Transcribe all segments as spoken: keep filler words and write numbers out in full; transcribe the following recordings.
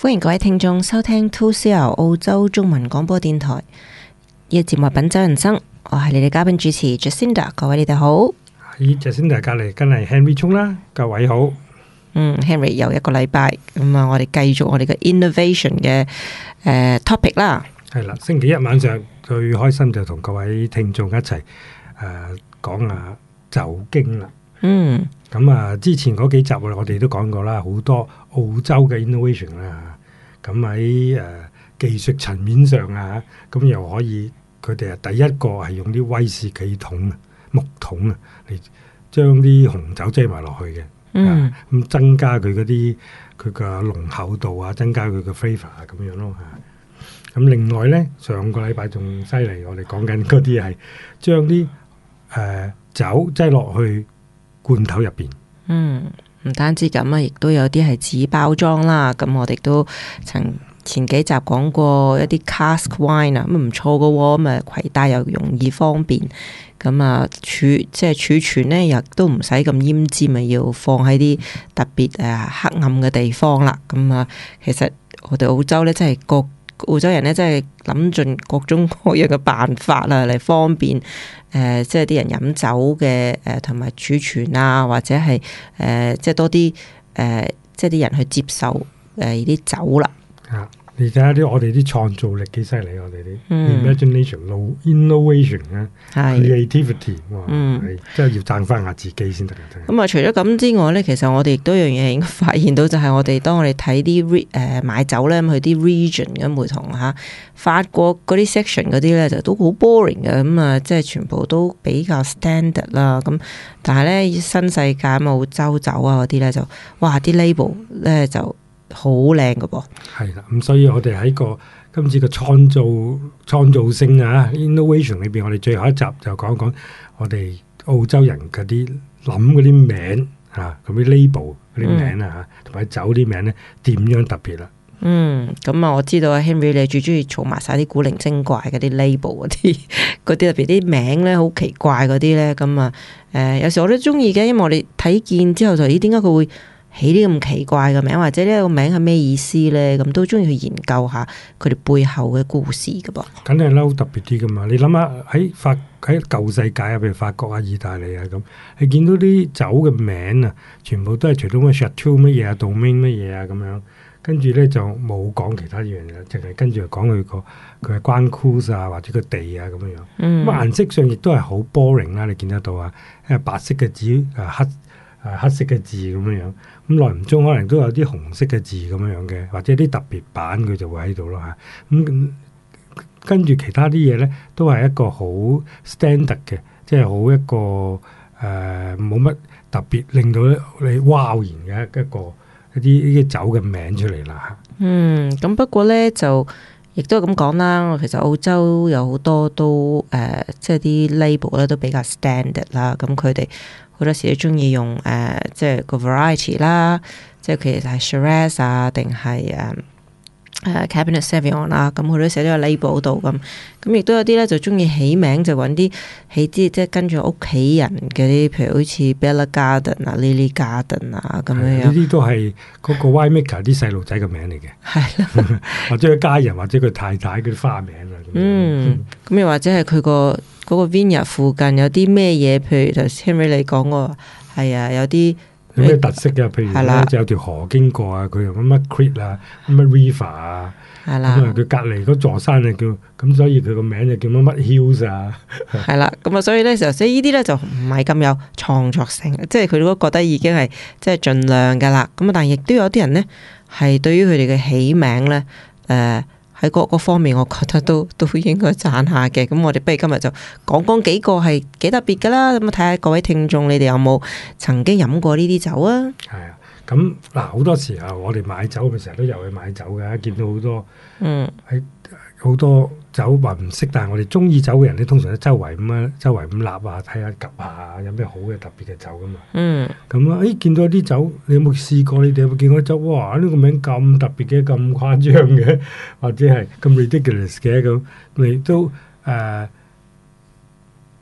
歡迎各位聽眾收聽 two C R 澳洲中文廣播電台呢個節目《品酒人生》，我係你哋嘉賓主持 Jacinda， 各位你哋好。 喺 Jacinda 隔籬跟係 Henry 沖啦，各位好。 嗯 ，Henry 又一個禮拜，咁啊，我哋繼續我哋嘅 innovation 嘅誒、呃、topic 啦。 係啦，星期一晚上最開心就同各位聽眾一齊誒、呃、講下酒經啦。 嗯， 咁啊，之前嗰幾集我哋都講過啦，好多澳洲嘅 innovation 啦。咁喺誒技術層面上啊，咁又可以佢哋啊第一個係用啲威士忌桶啊、木桶啊嚟將啲紅酒擠埋落去嘅。嗯，咁、啊、增加佢嗰啲佢嘅濃厚度啊，增加佢嘅 flavour 啊，咁樣咯嚇。咁、啊、另外咧，上個禮拜仲犀利，我哋講緊嗰啲係將啲誒酒擠落去罐頭入邊。 嗯，唔單止咁啊，亦都有啲係紙包裝啦。咁我哋都曾前幾集講過一啲 cask wine 啊，咁唔錯嘅喎，咁啊攜帶又容易方便。咁啊儲即係儲存咧，亦都唔使咁奄尖啊，要放喺啲特別誒黑暗嘅地方啦。咁啊，其實我哋澳洲咧，真係各澳洲人咧，真係諗盡各種各樣嘅辦法啦，嚟方便誒、呃，即係啲人飲酒嘅誒，同、呃、埋儲存啊，或者係誒、呃，即係多啲誒、呃，即係啲人去接受誒呢啲酒啦。 啊！你睇下啲我哋啲創造力幾犀利，我哋啲 imagination、嗯、innovation 啊，creativity， 哇！嗯、真係要讚翻下自己先得嘅。 咁啊，除咗咁之外咧，其實我哋亦都有樣嘢應該發現到，就係我哋當我哋睇啲誒買酒咧，咁去啲 region 咁唔同嚇，法國嗰啲 section 嗰啲咧就都好 boring 嘅，咁啊，即係全部都比較 standard 啦。咁但係咧新世界澳洲酒啊嗰啲咧就哇啲 label 咧就〜好靚㗎噃， 係啦，咁所以我哋喺個今次嘅創造創造性啊 innovation 裏邊，我哋最後一集就講講我哋澳洲人嗰啲諗嗰啲名啊，咁啲 label 嗰啲名啊嚇，同埋酒啲名咧點樣特別啦？ 嗯，咁啊，我知道啊 Henry 你最中意儲埋晒啲古靈精怪嗰啲 label 嗰啲，嗰啲特別啲名咧好奇怪嗰啲咧，咁啊誒有時我都中意嘅，因為我哋睇見之後就咦點解佢會起啲咁奇怪嘅名，或者呢個名係咩意思咧？咁都中意去研究下佢哋背後嘅故事㗎噃。 梗係嬲特別啲㗎嘛！你諗下喺法喺舊世界啊，譬如法國啊、意大利啊咁，你見到啲酒嘅名啊，全部都係除咗咩 Chateau 乜嘢啊、Domaine 乜嘢啊咁樣，跟住咧就冇講其他樣嘢，淨係跟住講佢個佢嘅關 cruise 啊或者個地啊咁樣樣。咁、嗯、顏色上亦都係好 boring 啦，你見得到啊，因為白色嘅紙啊黑。啊，黑色嘅字咁樣樣，咁耐唔中可能都有啲紅色嘅字咁樣樣嘅，或者啲特別版佢就會喺度咯嚇。咁、嗯、跟住其他啲嘢咧，都係一個好 standard 嘅，即係好一個誒冇乜特別，令到你嘩然嘅一個一啲呢啲酒嘅名出嚟啦嚇。嗯， 咁不過咧就亦都係咁講啦。其實澳洲有好多都誒、呃，即係啲 label 咧都比較 standard 啦。咁佢哋好多時都中意用誒、呃，即係個 variety 啦，即係其實係 Shiraz 啊，定係誒誒 Cabernet Sauvignon 啦，咁佢都寫咗個 label 度咁。咁亦都有啲咧就中意起名，就揾啲起啲即係跟住屋企人嘅啲，譬如好似 Bella Garden 啊、Lily Garden 啊咁樣樣。 呢啲都係嗰個 winemaker 啲細路仔嘅名嚟嘅，係啦，或者佢家人或者佢太太嗰啲花名啊。 嗯，咁又或者係佢個。嗰個 vineyard 附近有啲咩嘢？譬如頭先 Henry 你講過，係啊，有啲有咩特色嘅？譬如咧，就有條河經過啊，佢又乜乜 creek 啊，乜 river 啊，係啦。咁啊，佢隔離嗰座山就叫咁，所以佢個名就叫乜乜 hills 啊。係啦，咁啊，所以咧，其實呢啲咧就唔係咁有創作性，即係佢都覺得已經係即係盡量㗎啦。咁啊，但係亦都有啲人咧係對於佢哋嘅起名咧，誒、呃。喺各個方面，我覺得都都應該讚下嘅。咁我哋不如今日就講講幾個係幾特別噶啦。咁啊，睇下各位聽眾，你哋有冇曾經飲過呢啲酒啊？ 係啊，咁嗱，好多時候我哋買酒，咪成日都有去買酒嘅，見到好多嗯喺好多酒話唔識，但係我哋中意酒嘅人咧，通常都周圍咁啊，周圍咁立啊，睇下及下有咩好嘅特別嘅酒噶嘛。嗯，咁啊，誒見到啲酒，你有冇試過？你哋有冇見過啲酒？哇！呢個名咁特別嘅，咁誇張嘅，或者係咁 ridiculous 嘅咁，你都誒冇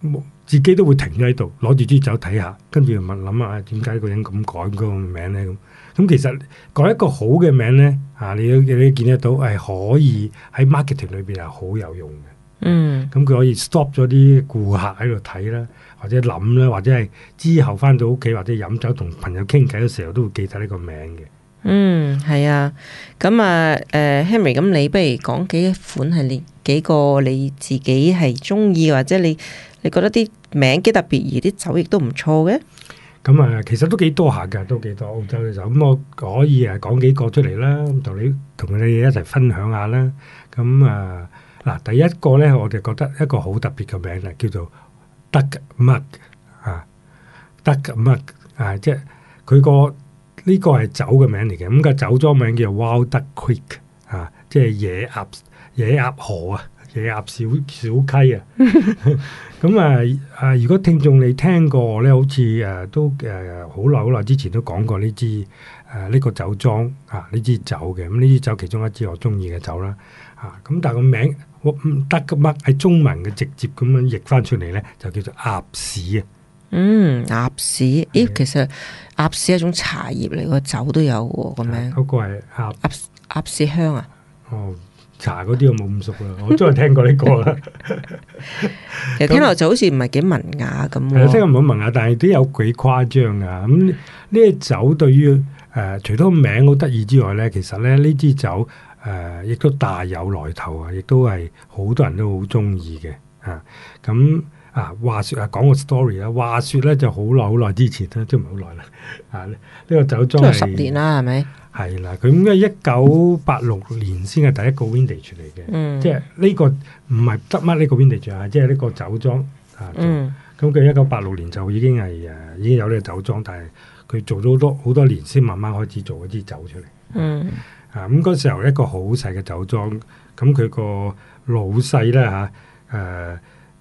自己都會停咗喺度，攞住支酒睇下，跟住問諗下點解個人咁改嗰個名咧咁。咁其實改一個好嘅名咧，啊，你都你都見得到係可以喺 marketing 裏邊係好有用嘅。 嗯， 咁佢可以 stop 咗啲顧客喺度睇啦，或者諗啦，或者係之後翻到屋企或者飲酒同朋友傾偈嘅時候都會記得呢個名嘅。 嗯，係啊。咁啊，誒、呃、Henry，咁你不如講幾款係你幾個你自己係中意，或者你你覺得啲名幾特別，而啲酒亦都唔錯嘅。 咁啊，其實都幾多下㗎，都幾多澳洲嘅酒。咁我可以誒講幾個出嚟啦，同你同你哋一齊分享下啦。咁啊，嗱，第一個咧，我哋覺得一個好特別嘅名啊，叫做 Duck Mug 啊 ，Duck Mug 啊，即係佢個呢個係酒嘅名嚟嘅。咁個酒莊名叫 Wild Duck Creek 啊，即係野鴨野鴨河啊。野鴨小小溪啊，咁啊啊！如果聽眾你聽過咧，好似誒、啊、都誒好耐好耐之前都講過呢支誒呢個酒莊啊，呢支酒嘅。咁呢支酒其中一支我中意嘅酒啦，啊咁但係個名我唔得嘅乜喺中文嘅直接咁樣譯翻出嚟咧，就叫做鴨屎啊。 嗯，鴨屎，咦，其實鴨屎係一種茶葉嚟，個酒都有喎個名。 嗰個係鴨鴨鴨屎香啊。 哦。茶嗰啲我冇咁熟啦，我都係聽過呢個啦。 其實聽落就好似唔係幾文雅咁。 係啊，聽落唔好文雅，但係都有幾誇張噶。咁呢啲酒對於誒、呃，除咗名好得意之外咧，其實咧呢支酒誒，亦、呃、都大有來頭啊，亦都係好多人都好中意嘅啊。咁啊，話說啊，講個 story 啦。話說咧就好耐好耐之前啦，即係唔係好耐啦。啊，呢、這個酒莊係十年啦，係咪？ 係啦，佢應該一九八六年先係第一個 vintage 嚟嘅。嗯、即係呢個唔係得乜呢個 vintage 啊，即係呢個酒莊啊。咁佢一九八六年就已經係誒、啊、已經有呢個酒莊，但係佢做咗好多好多年先慢慢開始做一啲酒出嚟。嗯，啊咁嗰時候一個好細嘅酒莊，咁佢個老細咧嚇誒。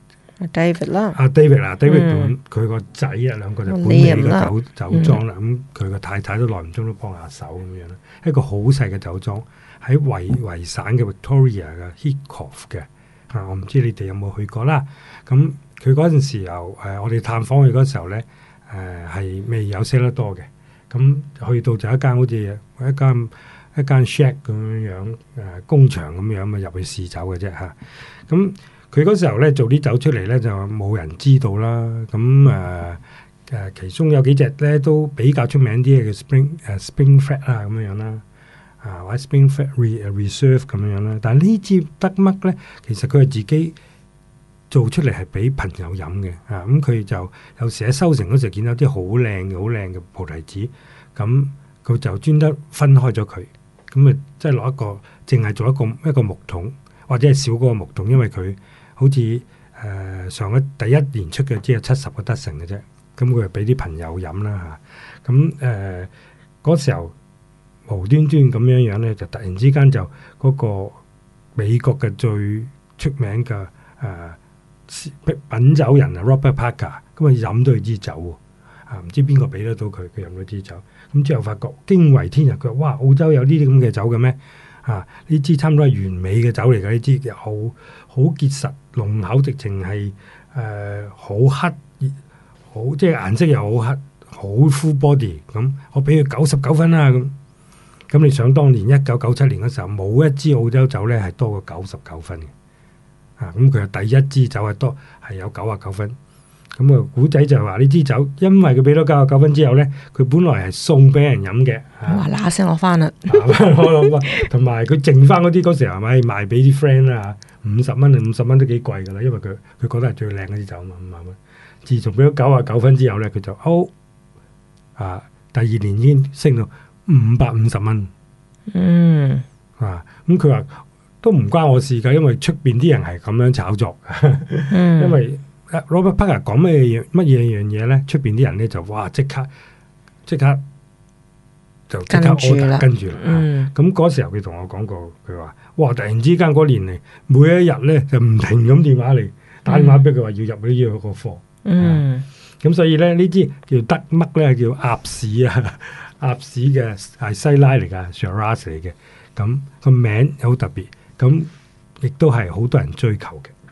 David 啦， 阿 David 啦，David 佢個仔啊，兩個就管理個酒酒莊啦。咁佢個太太都耐唔中都幫下手咁樣啦。一個好細嘅酒莊喺維維省嘅 Victoria 嘅 Heathcote 嘅。啊，我唔知你哋有冇去過啦。咁佢嗰陣時候誒、呃，我哋探訪佢嗰時候咧，誒係未有 cellar door嘅。咁去到就一間好似一間一間 shack 咁樣樣誒、呃、工場咁樣啊入去試酒嘅啫嚇。咁佢嗰時候咧做啲酒出嚟咧就冇人知道啦，咁誒誒其中有幾隻咧都比較出名啲嘅叫 Spring 誒、uh, Spring Flat 啊咁樣樣啦，啊或者 Spring Flat Reserve 咁樣樣啦，但係呢支得乜咧，其實佢係自己做出嚟係俾朋友飲嘅，啊咁佢就有時喺收成嗰時見到啲好靚嘅好靚嘅菩提子，咁佢就專登分開咗佢，咁啊即係攞一個淨係做一個一個木桶，或者係少嗰個木桶，因為佢好似誒、呃、上一第一年出嘅只有七十個得成嘅啫，咁佢就俾啲朋友飲啦嚇。咁誒嗰時候無端端咁樣樣咧，就突然之間就嗰個美國嘅最出名嘅誒、呃、品酒人啊 Robert Parker，咁啊飲到佢支酒喎，啊唔知邊個俾得到佢，佢飲咗支酒，咁之後發覺驚為天人，佢話哇澳洲有呢啲咁嘅酒嘅咩？啊！呢支差唔多係完美嘅酒嚟嘅，呢支好好結實濃厚，直情係誒好黑，好即係顏色又好黑，好 full body 咁。我俾佢九十九分啦咁。咁你想當年一九九七年嘅時候，冇一支澳洲酒咧係多過九十九分嘅。啊！咁佢係第一支酒係多係有九十九分。咁啊，古仔就係話呢支酒，因為佢俾咗九十九分之後咧，佢本來係送俾人飲嘅。 哇！嗱聲攞翻啦， 同埋佢剩翻嗰啲嗰時候係咪賣俾啲 friend 啦？五十蚊啊，五十蚊都幾貴噶啦，因為佢佢覺得係最靚嗰啲酒嘛，五萬蚊。自從俾咗九十九分之後咧，佢就哦啊，第二年已經升到五百五十蚊。嗯啊，咁佢話都唔關我事噶，因為出邊啲人係咁樣炒作，嗯、因為。Robert Parker 講咩嘢乜嘢樣嘢咧？出邊啲人咧就哇即刻即刻就即刻 order 跟住啦。咁嗰、嗯、時候佢同我講過，佢話哇突然之間嗰年嚟每一日咧就唔停咁電話嚟打電話俾佢話要入呢要個貨。嗯，咁、啊、所以咧呢支叫得乜咧叫鴨屎啊，鴨屎嘅係西拉嚟噶 Shiraz 嚟嘅。咁、那個名好特別，咁亦都係好多人追求嘅。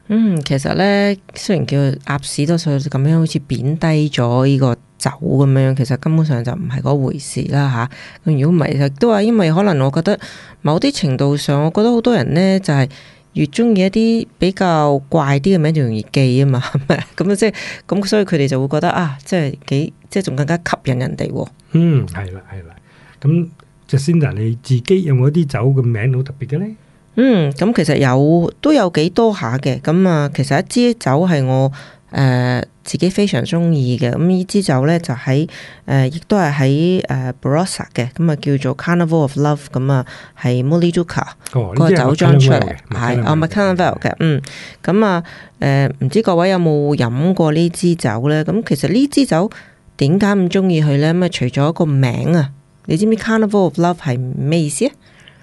嗯，其實咧，雖然叫鴨屎多數咁樣，好似貶低咗呢個酒咁樣，其實根本上就唔係嗰回事啦吓。咁如果唔係，亦都話因為可能我覺得某啲程度上，我覺得好多人咧就係、是、越中意一啲比較怪啲嘅名就容易記啊嘛，係咪？咁即係咁，所以佢哋就會覺得啊，即係幾即係仲更加吸引人哋。 嗯，係啦係啦。咁 Jacinda 你自己有冇一啲酒嘅名好特別嘅咧？ 嗯，咁其實有都有幾多下嘅，咁啊，其實一支酒係我誒、呃、自己非常中意嘅，咁呢支酒咧就喺誒、呃，亦都係喺誒 Barossa 嘅，咁啊叫做 Carnival of Love，咁啊係 Moully Dougar 嗰個酒莊出嚟，係啊 Macallan Vale 嘅，嗯，咁啊誒唔知各位有冇飲過呢支酒咧？咁其實呢支酒點解咁中意佢咧？咁啊除咗個名啊，你知唔知 Carnival of Love 係咩意思啊？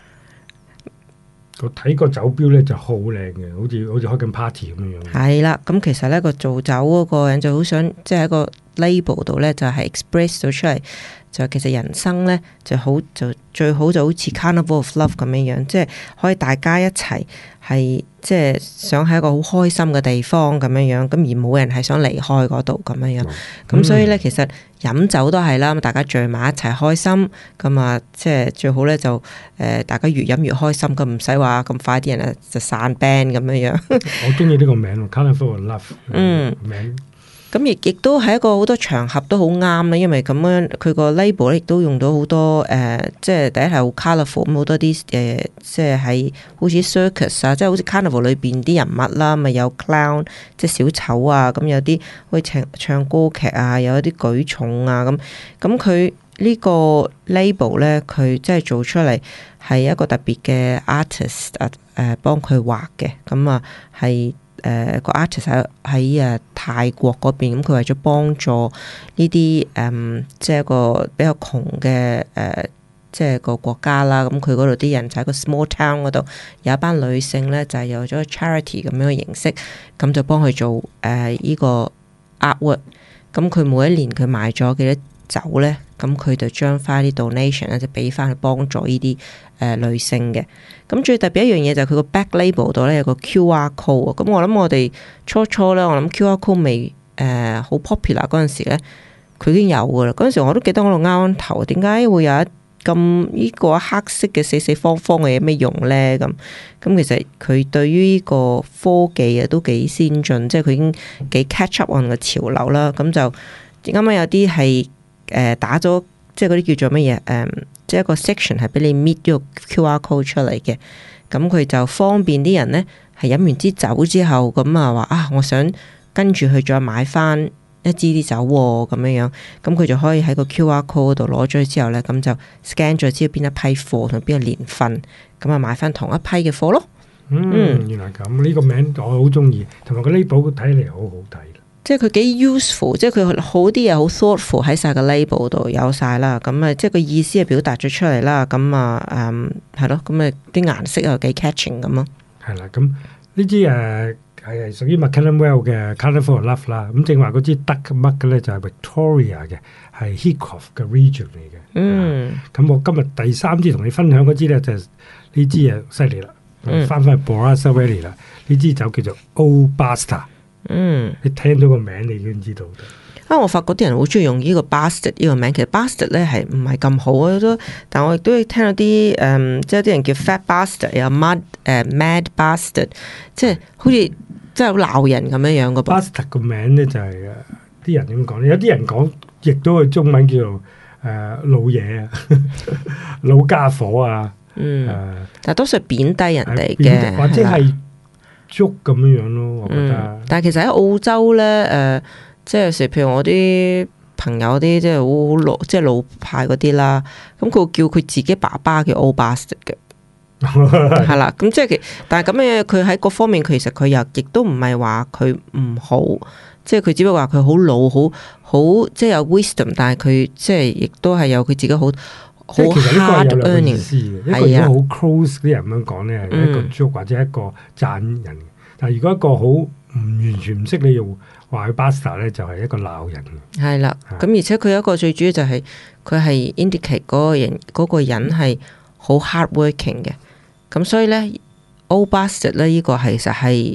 我睇個酒標咧就好靚嘅，好似好似開緊 party 咁樣樣。係啦，咁其實咧個做酒嗰個人就好想，即係喺個 label 度咧就係 express 到出嚟，就其實人生咧就好就最好就好似 Carnival of Love 咁樣樣，即係可以大家一齊係即係想喺一個好開心嘅地方咁樣樣，咁而冇人係想離開嗰度咁樣樣。咁、嗯、所以咧其實飲酒都係啦，大家聚埋一齊開心，咁啊即係最好咧就誒、呃、大家越飲越開心，咁唔使話咁快啲人啊就散 band 咁樣樣。 我中意呢個名 Carnival of Love，嗯名。 咁亦亦都係一個好多場合都好啱啦，因為咁樣佢個 label 咧亦都用到好多誒、呃，即係第一係好 colourful 咁好多啲誒、呃，即係喺好似 circus 啊，即係好似 carnival 裏邊啲人物啦，咪有 clown 即係小丑啊，咁有啲可以唱唱歌劇啊，有一啲舉重啊咁，咁佢呢個 label 咧，佢即係做出嚟係一個特別嘅 artist 啊、呃，誒幫佢畫嘅，咁啊係。誒、呃、個 artist 喺喺誒泰國嗰邊，咁佢為咗幫助呢啲誒，即係一個比較窮嘅誒，即係個國家啦。咁佢嗰度啲人就喺個 small town 嗰度，有一班女性咧，就係、是、有咗 charity 咁樣嘅形式，咁就幫佢做誒依、呃這個 artwork。咁佢每一年佢賣咗幾多酒咧，咁佢就將翻啲 donation 咧，就俾翻去幫助呢啲誒女性嘅。咁最特別一樣嘢就係佢個 back label 度咧有個 Q R code 啊。咁我諗我哋初初咧，我諗 Q R code 未誒好 popular 嗰陣時咧，佢已經有噶啦。嗰陣時我都記得我度啱頭，點解會有一咁呢個黑色嘅四四方方嘅嘢咩用咧？咁咁其實佢對於呢個科技啊都幾先進，即係佢已經幾 catch up on 個潮流啦。咁就啱啱有啲係誒打咗。即係嗰啲叫做乜嘢？誒、嗯，即係一個 section 係俾你搣咗個 Q R code 出嚟嘅，咁佢就方便啲人咧，係飲完支酒之後，咁啊話啊，我想跟住去再買翻一支啲酒喎，咁樣樣，咁佢就可以喺個 Q R code 度攞咗之後咧，咁就 scan 咗知道邊一批貨同邊個年份，咁啊買翻同一批嘅貨咯。 嗯，嗯原來咁，呢、這個名我好中意，同埋個 label 睇嚟好好睇。 即係佢幾 useful，即係佢好啲嘢好 thoughtful 喺晒個 label 度有晒啦，咁啊即係個意思係表達咗出嚟啦，咁啊誒係咯，咁啊啲顏色又幾 catching 咁咯。係啦，咁呢支誒係屬於 Macallan Vale 嘅 Carnival of Love 啦，咁正話嗰支 Duck Mug 嘅咧就係 Victoria 嘅，係 Heathcote 嘅 region 嚟嘅。嗯，咁我今日第三支同你分享嗰支咧就係呢支啊犀利啦，翻翻去 Barossa Valley 啦，呢支酒叫做 Old Bastard。嗯，你聽到個名你已經知道。 啊，我發覺啲人好中意用呢個 Bastard 呢個名，其實 Bastard 咧係唔係咁好啊？都，但我亦都聽到啲誒、嗯，即係啲人叫 Fat Bastard，有 Mad 誒、呃、Mad Bastard，即係好似即係好鬧人咁樣樣個。 Bastard 個名咧就係、是、誒，啲人點講咧？有啲人講，亦都係中文叫做誒、呃、老嘢啊，老家伙啊。嗯，呃、 但係多數係貶低人哋嘅， 或者係。足咁樣樣咯，我覺得。 嗯、但係其實喺澳洲咧，誒、呃，即係有時譬如我啲朋友啲，即係好老，即係老派嗰啲啦。咁佢會叫佢自己爸爸叫 Old Bastard 嘅，係啦。咁即係其，但係咁嘅佢喺各方面，其實佢又亦都唔係話佢唔好，即係佢只不過話佢好老，好好即係有 wisdom，但係佢即係亦都係有佢自己好。 即係其實呢個係有兩個意思嘅，一個如果好 close 啲人咁樣講咧，係一個 joke、嗯、或者一個讚人。但係如果一個好唔完全唔識你用話佢 bastard 咧，就係一個鬧人嘅。係啦， 咁而且佢有一個最主要就係佢係 indicate 嗰個人嗰、嗰個人係好 hardworking 嘅。咁所以咧 Old Bastard 咧呢個其實係誒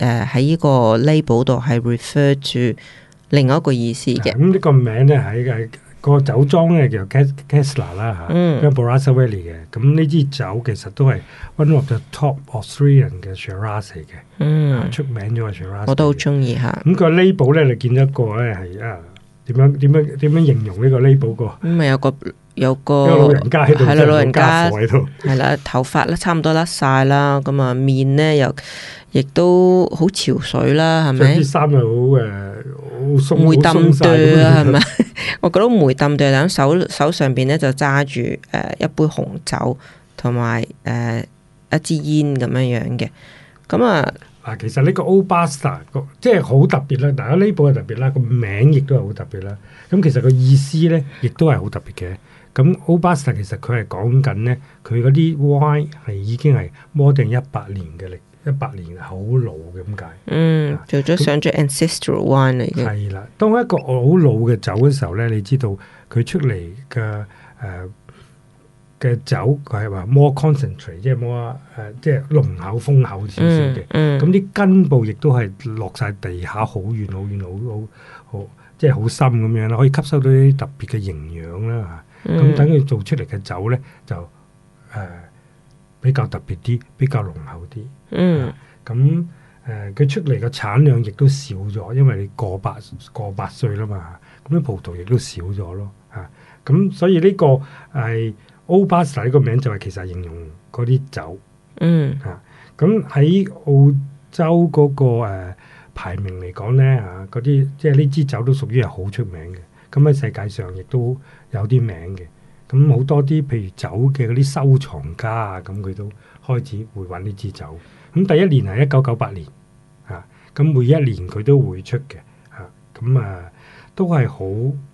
誒喺呢個 label 度係 refer to 另外一個意思嘅。 咁呢個名咧喺嘅個酒莊咧叫 Kessler 啦嚇，咁 Barossa Valley 嘅。咁呢支酒其實都係 one of the top Australian 嘅 Shiraz 嚟嘅，嗯，出名咗嘅 Shiraz。 我都好中意嚇。 咁個 label 咧，你見到一個咧係啊點樣點樣點樣形容呢個 label 個？ 咁咪有個有個老人家喺度， 係啦，老人家喺度， 係啦，頭髮咧差唔多甩晒啦，咁啊面咧又亦都好潮水啦，係咪？ 啲衫又好誒，好鬆， 梅冧對啊，係咪？ 係我覺得梅冧對，喺手手上邊咧就揸住誒一杯紅酒同埋誒一支煙咁樣樣嘅，咁啊嗱，其實呢個 Old Bastard 個即係好特別啦，大家呢部係特別啦，個名亦都係好特別啦。咁其實個意思咧，亦都係好特別嘅。咁 Old Bastard 其實佢係講緊咧，佢嗰啲 wine 係已經係 more than 一百年嘅歷，一百年好老嘅咁解。 嗯，做咗上咗 ancestral wine 嚟嘅。 係啦，當一個好老嘅酒嘅時候咧，你知道佢出嚟嘅誒嘅酒，佢係話 more concentrate，即係 more 誒，即係濃厚豐厚少少嘅。嗯，咁啲根部亦都係落晒地下好遠好遠好好好，即係好深咁樣啦，可以吸收到啲特別嘅營養啦嚇。咁等佢做出嚟嘅酒咧，就誒、呃、比較特別啲，比較濃厚啲。嗯，咁誒佢出嚟嘅產量亦都少咗，因為你過百過百歲啦嘛，咁啲葡萄亦都少咗咯。嚇，咁所以呢個係 Old Bastard 呢個名就係其實形容嗰啲酒。嗯，嚇，咁喺澳洲嗰、那個、呃、排名嚟講咧嚇，嗰啲即係呢支酒都屬於係好出名嘅。咁喺世界上亦都有啲名嘅，咁好多啲譬如酒嘅嗰啲收藏家啊，咁佢都開始會揾呢支酒。咁第一年係一九九八年，啊，咁每一年佢都會出嘅，啊，咁啊都係好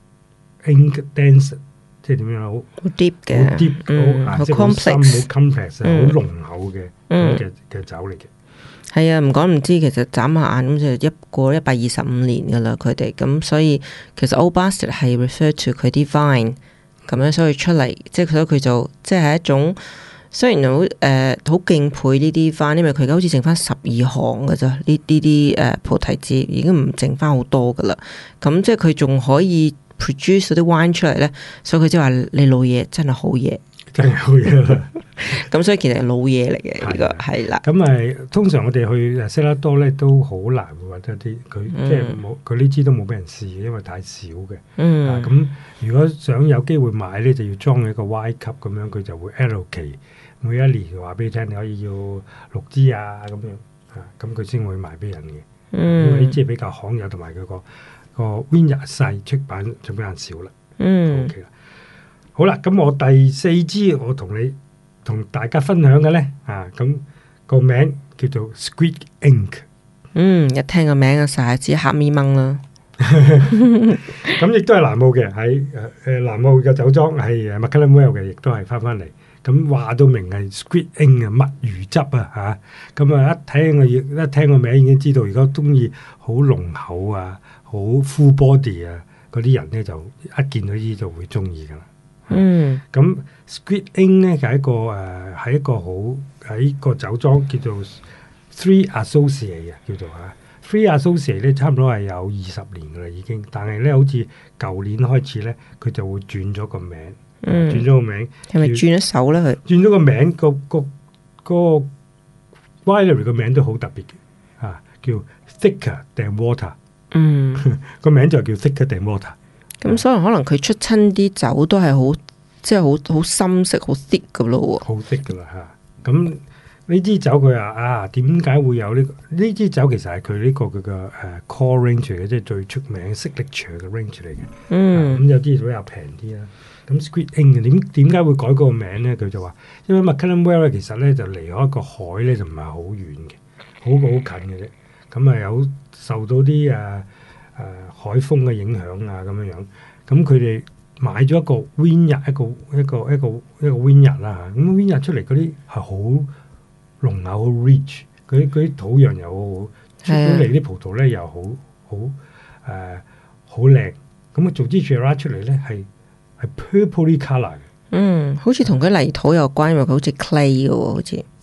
ink dense， 即係點樣好好 deep 嘅， 好 deep， 嗯， 好即係好深、好 complex、好濃厚嘅咁嘅嘅酒嚟嘅。 係啊，唔講唔知，其實眨下眼咁就一過一百二十五年噶啦，佢哋咁，所以其實 Old Bastard 係 refer to 佢啲 vine 咁樣，所以出嚟即係所以佢就即係一種雖然好誒好敬佩呢啲 vine，因為佢而家好似剩翻十二行噶咋，呢呢啲誒菩提子已經唔剩翻好多噶啦，咁即係佢仲可以 produce 嗰啲 wine 出嚟咧，所以佢即係話你老嘢真係好嘢。 真係好嘢啦！ 咁所以其實係老嘢嚟嘅呢個係啦。咁咪通常我哋去識得多咧，都好難會揾得啲佢即係冇佢呢支都冇俾人試嘅，因為太少嘅。嗯。咁、啊、如果想有機會買咧，就要裝一個 Y 級咁樣，佢就會 allocate 每一年話俾你聽，你可以要六支啊咁樣啊，咁佢先會賣俾人嘅。嗯。因為呢支比較罕有，同埋佢個個 vineyard 細，出版就比較少啦。嗯。OK 啦。好啦，咁我第四支我同你同大家分享嘅咧，啊，咁個名叫做 Squid Ink。嗯， 一聽個名就實係指黑咪掹啦。 咁亦都係南澳嘅，喺誒誒南澳嘅酒莊係誒 Macallan Vale 嘅，亦都係翻翻嚟。咁話到明係 Squid Ink 啊，墨魚汁啊，吓咁啊一聽個一聽個名已經知道，如果中意好濃厚啊，好 full body 啊，嗰啲人咧就一見到呢就會中意噶啦。嗯，咁 Squid Ink 咧就係一個誒，係、呃、一個好喺個酒莊叫做 Three Associates 嘅，叫做嚇 Three Associates 咧，差唔多係有二十年噶啦已經，但係咧好似舊年開始咧，佢就會轉咗個名，嗯、轉咗個名， 係咪轉咗手咧？佢轉咗個名，個個個 winery 個名都好特別嘅，啊，叫 Thicker than Water，嗯，個名就叫 Thicker than Water。 咁所以可能佢出親啲酒都係好，即係好好深色、好 thick 噶咯喎。 好 thick 噶啦嚇！咁呢支酒佢話啊，點解會有呢、呢個？呢支酒其實係佢呢個佢嘅誒 core range 嘅，即係最出名 signature 嘅 range 嚟嘅。嗯。咁、啊、有啲比較平啲啦。咁 Squid Ink 點點解會改嗰個名咧？佢就話，因為 Macallan Vale 其實咧就離開個海咧就唔係好遠嘅，好好近嘅啫。咁啊有受到啲誒。啊誒、呃、海風嘅影響啊，咁樣樣，咁佢哋買咗一個 vineyard，一個一個一個一個 vineyard 啦嚇，咁 vineyard 出嚟嗰啲係好濃厚、好 rich，嗰啲啲土壤又好，出到嚟啲葡萄咧又好好誒好靚，咁啊做支 Shiraz 出嚟咧係係 purpley colour 嘅， 嗯，好似同佢泥土有關，因為佢好似 clay 嘅喎，好似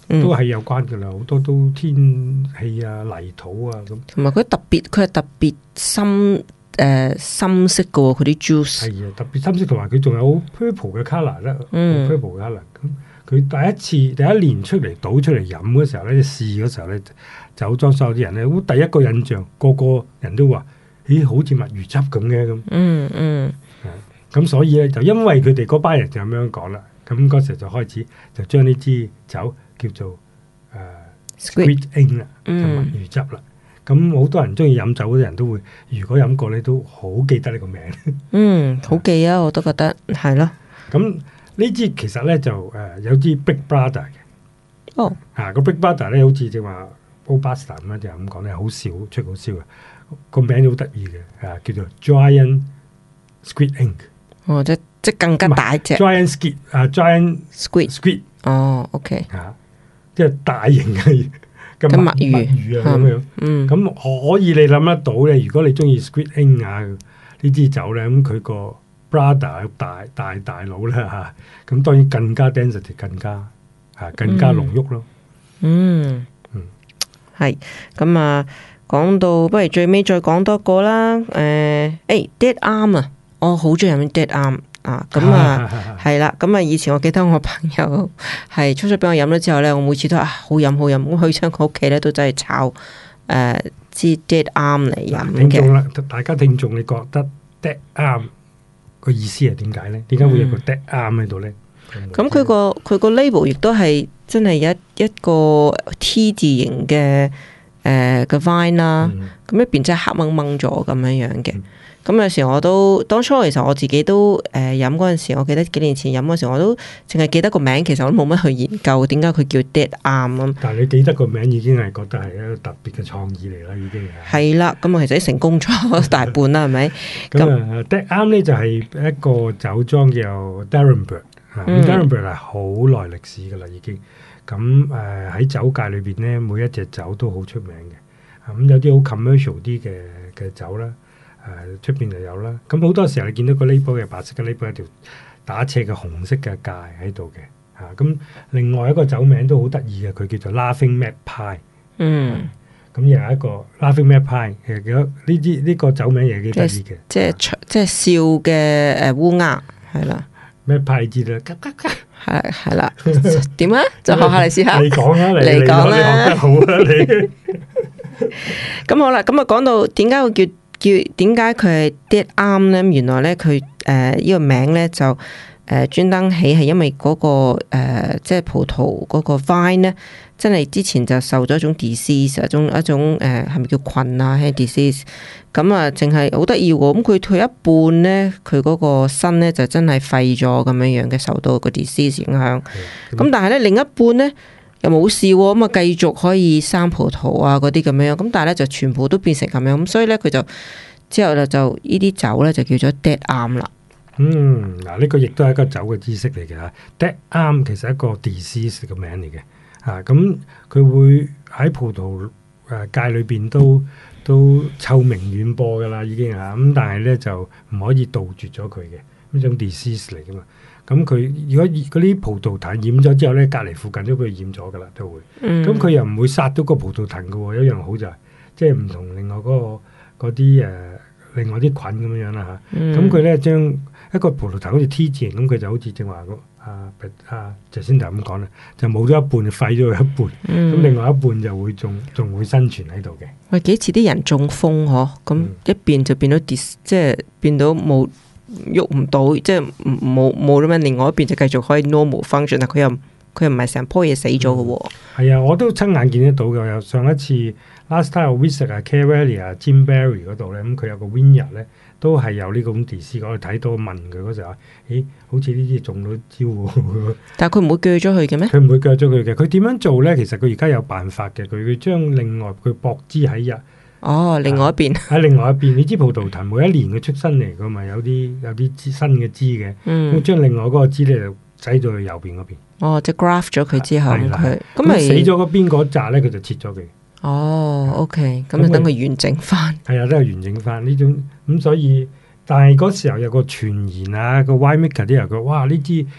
都係有關噶啦，好多都天氣啊、泥土啊咁。 同埋佢特別，佢係特別深誒、呃、深色噶喎，佢啲 juice 係啊，特別深色，同埋佢仲有 purple 嘅 colour 咧、嗯、，purple 嘅 colour。咁佢第一次第一年出嚟倒出嚟飲嗰時候咧，試嗰時候咧，酒莊所有啲人咧，咁第一個印象，個個人都話：咦，好似墨魚汁咁嘅咁。嗯嗯。咁所以咧，就因為佢哋嗰班人就咁樣講啦，咁嗰時就開始就將呢支酒叫做誒、呃、squid ink 啦，就墨魚汁啦。咁好多人中意飲酒嗰啲人都會，如果飲過咧都好記得呢個名。 嗯，好記啊，我都覺得係咯。 咁呢支其實咧就誒、呃、有支 Big Brother 嘅。哦。啊，個 Big Brother 咧好似正話 Old Bastard 咁就咁講咧，好少出好少嘅，個名好得意嘅，啊叫做 Giant Squid Ink。 哦，即即更加大隻 Giant Squid 啊 ，Giant Squid Squid 哦 ，OK 啊，即係大型嘅嘅墨魚魚啊咁樣，嗯，咁可以你諗得到咧？如果你中意 Squid Ink 啊呢支酒咧，咁佢個 Brother 大大大佬咧吓，咁當然更加 density 更加啊更加濃郁咯。嗯嗯， 係咁啊，講到不如最尾再講多個啦。誒，誒 Dead Arm 啊。我好中意飲 Dead Arm 啊，咁啊係啦，咁啊以前我記得我朋友係出咗俾我飲咗之後咧，我每次都啊好飲好飲，咁去親佢屋企咧都真係炒誒支 Dead Arm 嚟飲嘅。 聽眾啦，大家聽眾，你覺得 Dead Arm 個意思係點解咧？點解會有個 Dead Arm 喺度咧？ 咁佢個佢個 label 亦都係真係一一個 T 字形嘅誒嘅 vine 啦，咁一邊真係黑掹掹咗咁樣樣嘅。咁有時我都當初其實我自己都誒飲嗰陣時，我記得幾年前飲嗰時，我都淨係記得個名，其實我都冇乜去研究點解佢叫 Dead Arm 啊。 但係你記得個名已經係覺得係一個特別嘅創意嚟啦，已經係。係啦，咁啊其實成功咗大半啦，係咪？ 咁啊 Dead Arm 咧就係一個酒莊叫 Darrenberg 啊、嗯、，Darrenberg 係好耐歷史噶啦已經。咁誒喺酒界裏邊咧，每一隻酒都好出名嘅。咁、嗯、有啲好 commercial 啲嘅嘅酒啦。誒出邊就有啦，咁好多時候你見到個 label 嘅白色嘅 label 一條打斜嘅紅色嘅界喺度嘅，嚇、啊、咁另外一個酒名都好得意嘅，佢叫做 Laughing Magpie。嗯，咁又係一個 Laughing Magpie，其實呢啲呢個酒名又幾得意嘅， 即係即係笑嘅誒烏鴉，係啦。 Magpie 字啦， 係係啦，點啊？就學下嚟試下。 你講啦，你你講啦， 你學得好啦，你。 咁好啦，咁啊講到點解會叫？叫點解佢係 Dead Arm 咧？原來咧佢誒呢個名咧就誒專登起係因為嗰、那個誒、呃、即係葡萄嗰個 vine 咧，真係之前就受咗一種 disease，一種一種誒係咪叫菌啊？係 disease。咁啊，淨係好得意喎。咁佢退一半咧，佢嗰個身咧就真係廢咗咁樣樣嘅，受到個 disease 影響。咁但係咧另一半咧又冇事喎，咁啊繼續可以生葡萄啊嗰啲咁樣，咁但係咧就全部都變成咁樣，咁所以咧佢就之後咧就呢啲酒咧就叫做 Dead Arm 啦。 嗯，嗱呢個亦都係一個酒嘅知識嚟嘅嚇。Dead Arm 其實係一個 disease 嘅名嚟嘅，啊咁佢會喺葡萄誒界裏邊都都臭名遠播噶啦已經嚇，咁但係咧就唔可以杜絕咗佢嘅呢種 disease 嚟噶嘛。咁佢如果嗰啲葡萄藤染咗之後咧，隔離附近都俾佢染咗噶啦，都會。咁佢、嗯、又唔會殺到個葡萄藤嘅喎，一樣好就係，即係唔同另外嗰、嗰個嗰啲誒另外啲菌咁樣樣啦嚇。咁佢咧將一個葡萄藤好似 T 字形，咁佢就好似正話個啊啊就先頭咁講啦，就冇咗一半，廢咗佢一半。咁、嗯、另外一半就會仲仲會生存喺度嘅。 喂，幾似啲人中風嗬？咁一邊就變到 dis，即係變到冇。喐唔到，即係冇冇咁樣，另外一邊就繼續可以 normal function，但佢又佢又唔係成棵嘢死咗嘅喎。 係啊，我都親眼見得到嘅。有上一次 last time 我 visit 啊 Clare Valley 啊 Jinberry 嗰度咧，咁佢有個 vineyard 咧，都係有呢個咁 disease。我哋睇到問佢嗰時候，咦，好似呢啲中到招喎。 但係佢唔會鋸咗佢嘅咩？ 佢唔會鋸咗佢嘅。佢點樣做咧？其實佢而家有辦法嘅。佢佢將另外佢駁枝喺入。 哦，另外一邊喺、啊、另外一邊，你知葡萄藤每一年佢出新嚟噶嘛，有啲有啲新嘅枝嘅，咁將、嗯、另外嗰個枝咧就擠到去右邊嗰邊。 哦，即係 graft 咗佢之後，佢咁咪死咗嗰邊嗰紮咧，佢就切咗佢。 哦 ，OK，咁就等佢完整翻。 係啊，都係完整翻呢種咁，所以但係嗰時候有個傳言啊，個 winemaker 啲人佢哇呢支誒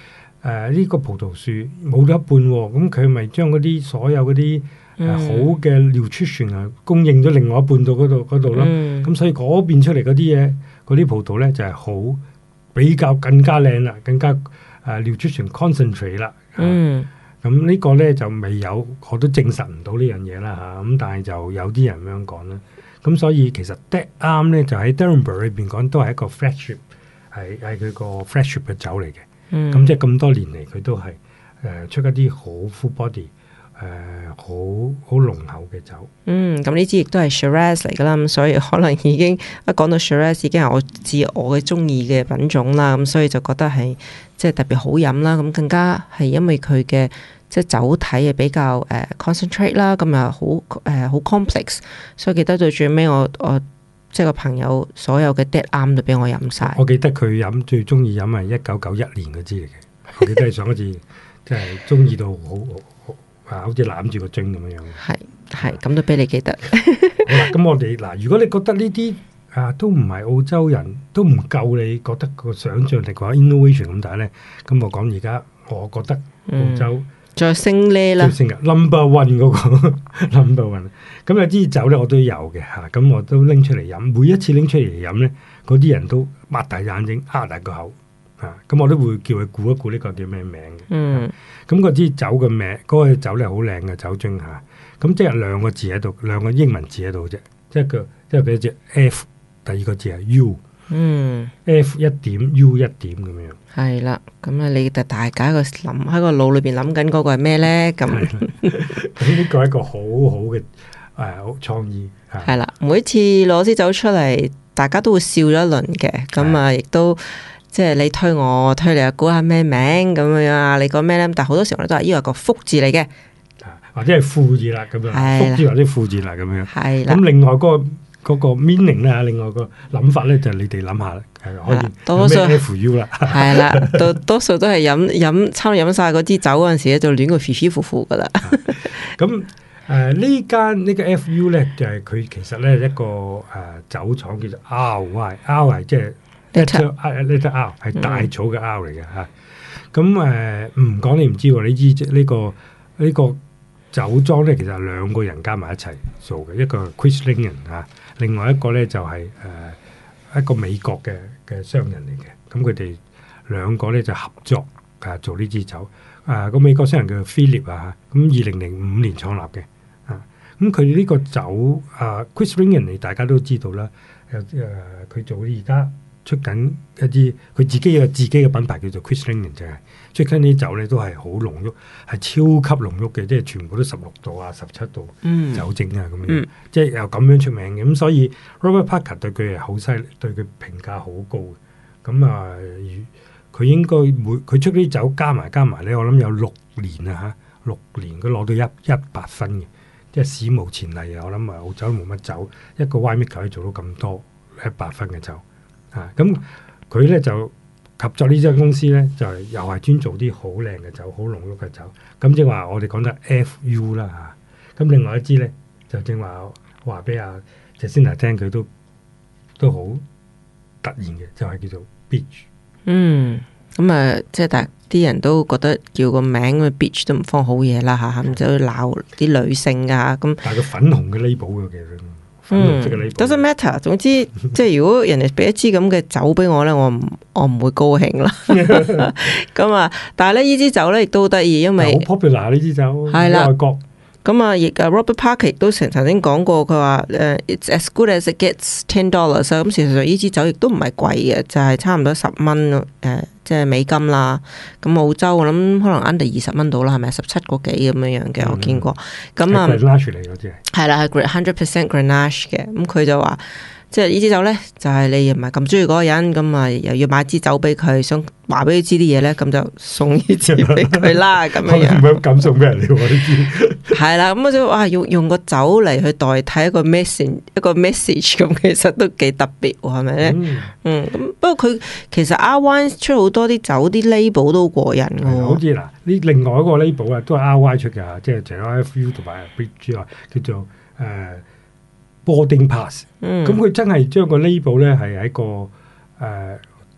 誒呢個葡萄樹冇咗一半喎，咁佢咪將嗰啲所有嗰啲誒好嘅 nutrition 啊供應咗另外一半到嗰度嗰度咯。咁、嗯、所以嗰邊出嚟嗰啲嘢，嗰啲葡萄咧就係、是、好比較更加靚啦，更加誒、uh, nutrition concentrate 啦。嗯。咁呢個咧就未有，我都證實唔到呢樣嘢啦嚇。咁但係就有啲人咁樣講啦。咁所以其實 Dead Arm 咧就喺 Durham 裏邊講都係一個 flagship， 係係佢個 flagship 嘅酒嚟嘅。咁、嗯、即係咁多年嚟佢都係誒、呃、出一啲好 full body 誒、呃、好好濃厚嘅酒。嗯， 咁呢支亦都係 Shiraz 嚟㗎啦。咁所以可能已經一講到 Shiraz 已經係我自我嘅中意嘅品種啦。咁所以就覺得係即係特別好飲啦。咁更加係因為佢嘅即係酒體係比較誒、uh, concentrate 啦，咁啊好誒好 complex， 所以記得到最尾我我即係個朋友所有嘅 Dead Arm 都俾我飲晒。 我記得佢飲最中意飲係一九九一年嗰支嚟嘅，我記得係上一次即係中意到好好啊，好似攬住個樽咁樣樣。 係係咁都俾你記得。 好啦，咁我哋嗱，如果你覺得呢啲啊都唔係澳洲人都唔夠，你覺得個想像力或者 innovation 咁大咧，咁我講而家我覺得澳洲、嗯。 再升呢啦 ，number one 嗰個 number one， 咁有支酒咧我都有嘅嚇，咁我都拎出嚟飲，每一次拎出嚟飲咧，嗰啲人都擘大眼睛，擘大個口嚇，咁我都會叫佢估一估呢個叫咩名嘅。嗯，咁嗰支酒嘅名，嗰個酒咧好靚嘅酒樽嚇，咁即係兩個字喺度，兩個英文字喺度啫，即係個即係佢隻 F， 第二個字係 U。嗯 ，F 一點 U 一點咁樣， 係啦，咁啊，你就大家個諗喺個腦裏邊諗緊嗰個係咩咧？咁咁呢個係一個好好嘅誒創意， 係啦，每次攞支酒出嚟，大家都會笑咗一輪嘅，咁啊，亦都即係你推我，我推你，估下咩名咁樣啊？你講咩咧？但係好多時候咧都係呢個係個福字嚟嘅， 或者係副字啦咁樣，福字或者副字啦咁樣， 係啦。 咁另外嗰個。嗰個 meaning 咧，另外個諗法咧就係你哋諗下啦，係可以多數 F U 啦， 係啦，多多數都係飲飲差唔多飲曬嗰支酒嗰陣時咧，就亂個 feel feel 符噶啦。 咁誒呢間呢個 F U 咧，就係佢其實咧一個誒酒廠叫做 R Y，R 即係 letter letter R 係大草嘅 R 嚟嘅嚇。咁誒唔講你唔知喎，你知呢個呢個酒莊咧其實係兩個人加埋一齊做嘅，一個 Chris Ringen 嚇。另外一個咧就係、是、誒、呃、一個美國嘅嘅商人嚟嘅，咁佢哋兩個咧就合作啊做呢支酒，啊個美國商人叫 Philip 啊，咁二零零五年創立嘅，啊咁佢呢個酒啊 Chris Ringen 嚟大家都知道啦，誒誒佢做而家出緊一啲佢自己有自己嘅品牌叫做 Chris Ringen，就係出緊啲酒咧都係好濃郁，係超級濃郁嘅，即係全部都十六度啊、十七度酒精啊咁樣，嗯、即係又咁樣出名嘅。咁所以 Robert Parker 對佢係好犀利，對佢評價好高嘅。咁啊，佢應該每佢出啲酒加埋加埋咧，我諗有六年啊嚇，六年佢攞到一一百分嘅，即係史無前例啊！我諗啊，澳洲都冇乜酒，一個 winemaker 可以做到咁多一百分嘅酒啊！咁佢咧就。合作呢間公司咧，就係又係專做啲好靚嘅酒，好濃郁嘅酒。咁即係話我哋講得 F U 啦嚇。咁另外一支咧，就正話話俾阿謝先嚟聽，佢都都好突然嘅，就係、是、叫做 Beach。嗯， 咁啊，即係但啲人都覺得叫個名咁 Beach 都唔方好嘢啦嚇，咁就鬧啲女性㗎咁。 但係個粉紅嘅 label 嘅其實。 嗯 ，doesn't matter。總之，即係如果人哋俾一支咁嘅酒俾我咧，我唔我唔會高興啦。咁啊，但係咧呢支酒咧亦都好得意，因為好 popular 呢支酒喺外國。 咁啊，亦啊 Robert Parker 亦都曾曾經講過，佢話誒 It's as good as it gets ten dollars。咁事實上呢支酒亦都唔係貴嘅，就係、是、差唔多十蚊誒，即係美金啦。咁澳洲我諗可能 under 二十蚊到啦，係咪十七個幾咁樣樣嘅？嗯、我見過。咁啊， 係 Grenache 嚟嗰隻。 係啦，係 hundred percent Grenache 嘅。咁佢就話。即係呢支酒咧，就係、是、你唔係咁中意嗰個人，咁啊又要買支酒俾佢，想話俾佢知啲嘢咧，咁就送呢支俾佢啦，咁樣樣。唔係咁送俾人哋喎呢支。係啦，咁我就話用用個酒嚟去代替一個 message，一個 message 咁，其實都幾特別喎，係咪咧？嗯，咁、嗯、不過佢其實 R Y 出好多啲酒，啲 label 都好過癮嘅。 好似嗱，呢另外一個 label 啊，都係 R Y 出嘅，即係除咗 F U 同埋 Bridge 叫做誒。呃Boarding pass，咁佢、嗯、真係將個 label 咧係喺個誒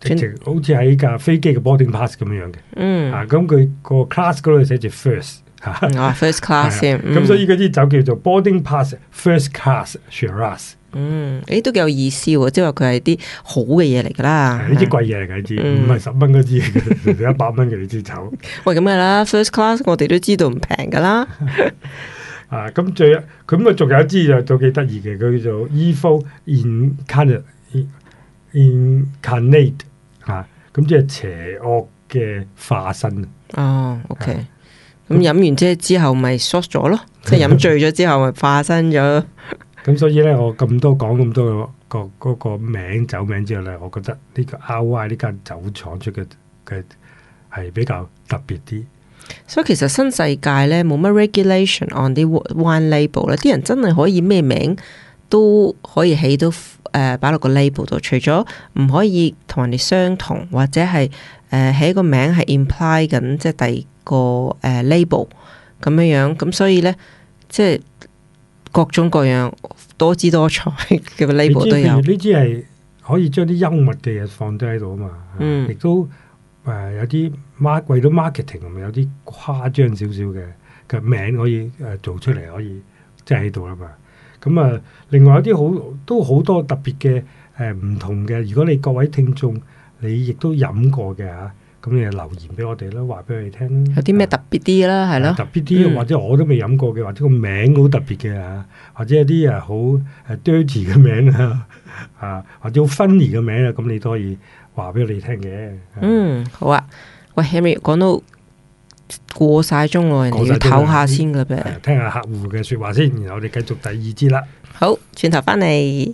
直情好似喺架飛機嘅 boarding pass 咁樣嘅。 嗯， 啊，咁佢個 class 嗰度寫住 first 嚇， 啊 first class 先。 咁所以嗰啲酒叫做 boarding pass first class Shiraz。 嗯，誒都幾有意思喎，即係話佢係啲好嘅嘢嚟㗎啦。 呢啲貴嘢嚟㗎，知唔係十蚊嗰支嘅，一百蚊嘅你支酒。 喂，咁嘅啦 ，first class 我哋都知道唔平㗎啦。 啊，咁最咁啊，仲有一支就都幾得意嘅，佢叫做 Evil Incarnate Incarnate 嚇，咁即係邪惡嘅化身。 哦 ，OK，咁飲完即係之後咪 short 咗咯，即係飲醉咗之後咪化身咗。 咁所以咧，我咁多講咁多個嗰個，個名酒名之後咧，我覺得呢個 R Y 呢間酒廠出嘅嘅係比較特別啲。 所以其實新世界咧冇乜 regulation on 啲 wine label 咧，啲人真係可以咩名都可以起到誒擺落個 label 度，除咗唔可以同人哋相同，或者係誒起個名係 imply 緊即係第二個誒 label 咁樣樣，咁所以咧即係各種各樣多姿多彩嘅 label 都有。 呢支係可以將啲幽默嘅嘢放低喺度啊嘛， 嗯， 亦都。誒、呃、有啲 mark 為咗 marketing 咪有啲誇張少少嘅嘅名可以誒、呃、做出嚟，可以即係喺度啦嘛。咁啊、呃，另外有啲好都好多特別嘅誒唔同嘅。如果你各位聽眾你亦都飲過嘅嚇，咁你就留言俾我哋啦，話俾我哋聽啦。 有啲咩特別啲啦，係咯、啊？ 特別啲、嗯、或者我都未飲過嘅，或者個名好特別嘅嚇，或者有啲啊好誒 dirty 嘅名啊，啊或者好 funny 嘅名啊，咁你都可以。話俾我哋聽嘅， 嗯，好啊。喂 ，Henry， 講到過晒鐘咯，人哋要唞下先噶呗。 聽下客戶嘅說話先，然後我哋繼續第二支啦。 好，轉頭翻嚟。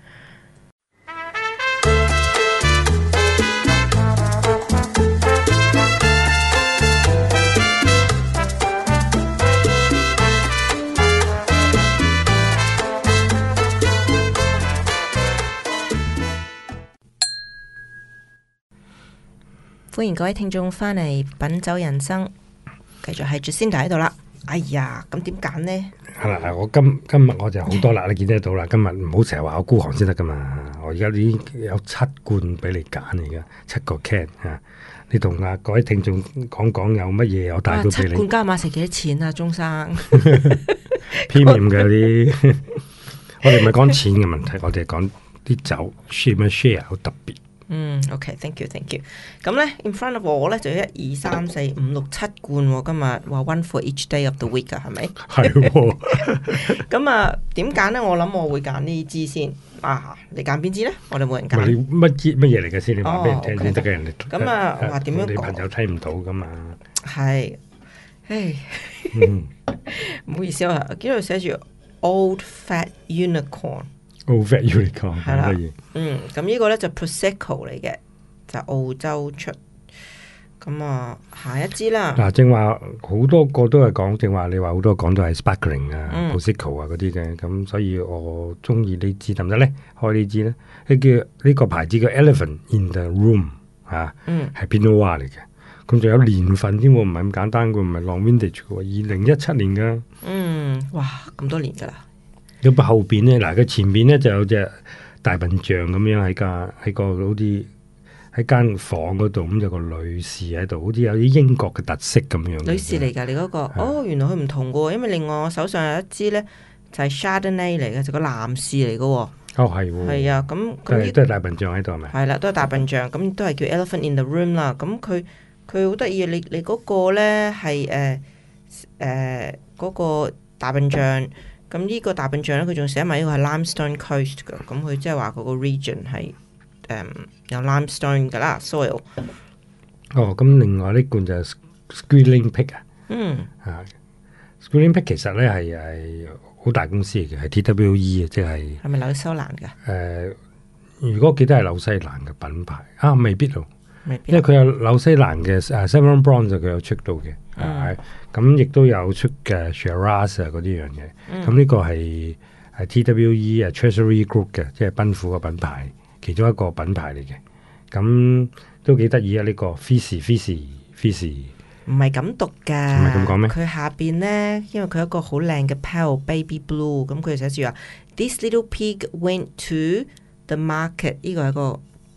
歡迎各位聽眾翻嚟品酒人生，繼續係 Jacinda 喺度啦。哎呀，咁點揀呢？ 係啦，我今今日我就好多啦，你見得到啦。今日唔好成日話我孤寒先得噶嘛。我而家已經有七罐俾你揀嚟噶，七個 can 吓。你同啊各位聽眾講講有乜嘢我帶到俾你。七罐加碼食幾多錢啊，鐘生？ 偏嚴嘅啲，我哋唔係講錢嘅問題，我哋係講啲酒 share 咩 share 好特別。 嗯 ，OK，thank you，thank you。咁咧 ，in front of 我咧就一二三四五六七罐喎。今日話 one for each day of the week 啊，係咪？ 係。咁啊，點揀咧？我諗我會揀呢支先。啊，你揀邊支咧？我哋冇人揀。 你乜支乜嘢嚟嘅先？你話俾人聽先得嘅，人哋。 咁啊，話點樣講？ 你朋友睇唔到噶嘛？ 係，唉，唔好意思啊，呢度寫住 Old Fat Unicorn。Old Fat Unicorn 係啦，嗯，咁呢個咧就 Prosecco 嚟嘅，就澳洲出。咁啊，下一支啦。嗱， 正話好多個都係講，正話你話好多講都係 Sparkling 啊、嗯、Prosecco 啊嗰啲嘅，咁所以我中意呢支得唔得咧？開呢支咧，呢叫呢個牌子叫 Elephant in the Room 啊，嗯，係 Pinot Noir 嚟嘅，咁仲有年份添，唔係咁簡單嘅，唔係 Long Vintage 嘅，二零一七年嘅。 嗯，哇，咁多年噶啦。 咁後邊咧，嗱佢前邊咧就有隻大笨象咁樣喺架喺個好似喺間房嗰度，咁有個女士喺度，好似有啲英國嘅特色咁樣。 女士嚟噶，你嗰、嗰個哦，原來佢唔同噶，因為另外我手上有一支咧就係 Chardonnay 嚟嘅，就個男士嚟噶。哦，係，係啊，咁咁都係大笨象喺度係咪？ 係啦，都係大笨象，咁都係叫 Elephant in the Room 啦。咁佢佢好得意，你你嗰個咧係誒誒嗰個大笨象。咁呢個大笨象咧，佢仲寫埋呢個係 limestone coast 嘅，咁佢即係話嗰個 region 係誒、嗯、有 limestone 噶啦 soil。 哦，咁另外呢罐就係 Squealing Pig 啊，嗯，啊 Squealing Pig 其實咧係係好大公司嚟嘅，係 T W E 啊，即係係咪紐西蘭嘅？誒、 呃，如果記得係紐西蘭嘅品牌啊，未必咯， 未必， 因為佢有紐西蘭嘅誒 Sauvignon Blanc 就佢有出到嘅。係咁，亦都有出嘅 Shiraz 啊嗰啲樣嘢。咁呢、嗯、個係係 T W E 啊 Treasury Group 嘅，即係奔富嘅品牌，其中一個品牌嚟嘅。咁都幾得意啊！呢、這個 Fizzy Fizzy Fizzy 唔係咁讀噶， 唔係咁講咩？ 佢下邊咧，因為佢有一個好靚嘅 Pale Baby Blue，咁佢寫住話 This little pig went to the market。呢個係一個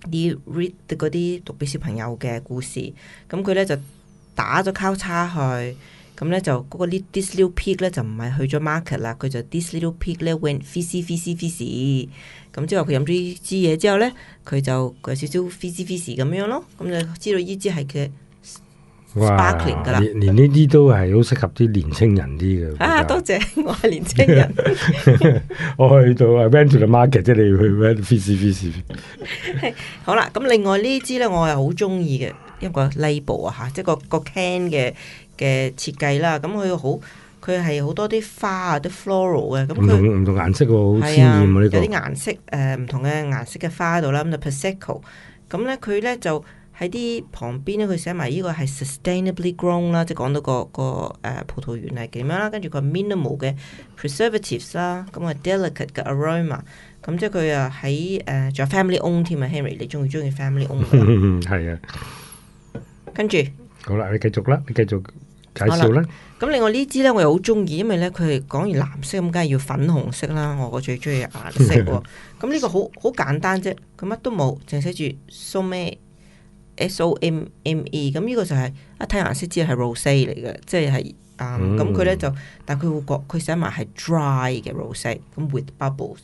啲 read 嗰啲讀俾小朋友嘅故事，咁佢咧就打咗交叉去，咁咧就嗰個 this little pig 咧就唔係去咗 market 啦，佢就 this little pig 咧 went fizzy fizzy fizzy，咁之後佢飲咗呢支嘢之後咧，佢就有少少 fizzy fizzy 咁樣咯，咁就知道呢支係嘅 sparkling 噶啦。 連連呢啲都係好適合啲年青人啲嘅。 啊，多謝，我係年青人。 我去到 went to the market 即係你去 went fizzy fizzy。 好啦，咁另外呢支咧我係好中意嘅一個 label 啊嚇，即係個個 can 嘅嘅設計啦。咁佢好，佢係好多啲花啊，啲 floral 嘅。咁佢唔同顏色喎，好鮮豔啊呢個。 有啲顏色誒唔同嘅顏色嘅花喺度啦。咁就 Prosecco，咁咧佢咧就喺啲旁邊咧，佢寫埋呢個係 sustainably grown 啦，即係講到個個誒、呃、葡萄園係點樣啦。跟住佢 minimal 嘅 preservatives 啦，咁啊 delicate 嘅 aroma。咁即係佢啊喺誒仲有 family own 添啊 ，Henry 你中意中意 family own 㗎？ 係啊。 跟住好啦，你繼續啦，你繼續介紹啦。 咁另外呢支咧，我又好中意，因為咧佢係講完藍色咁，梗係要粉紅色啦。我我最中意顏色喎。咁呢個好好簡單啫，佢乜都冇，淨寫住 Somme S O M M E。咁呢個就係、是、一睇顏色知係 rosé 嚟嘅，即係係啊。咁佢咧就，但係佢會覺佢寫埋係 dry 嘅 rosé，咁 with bubbles。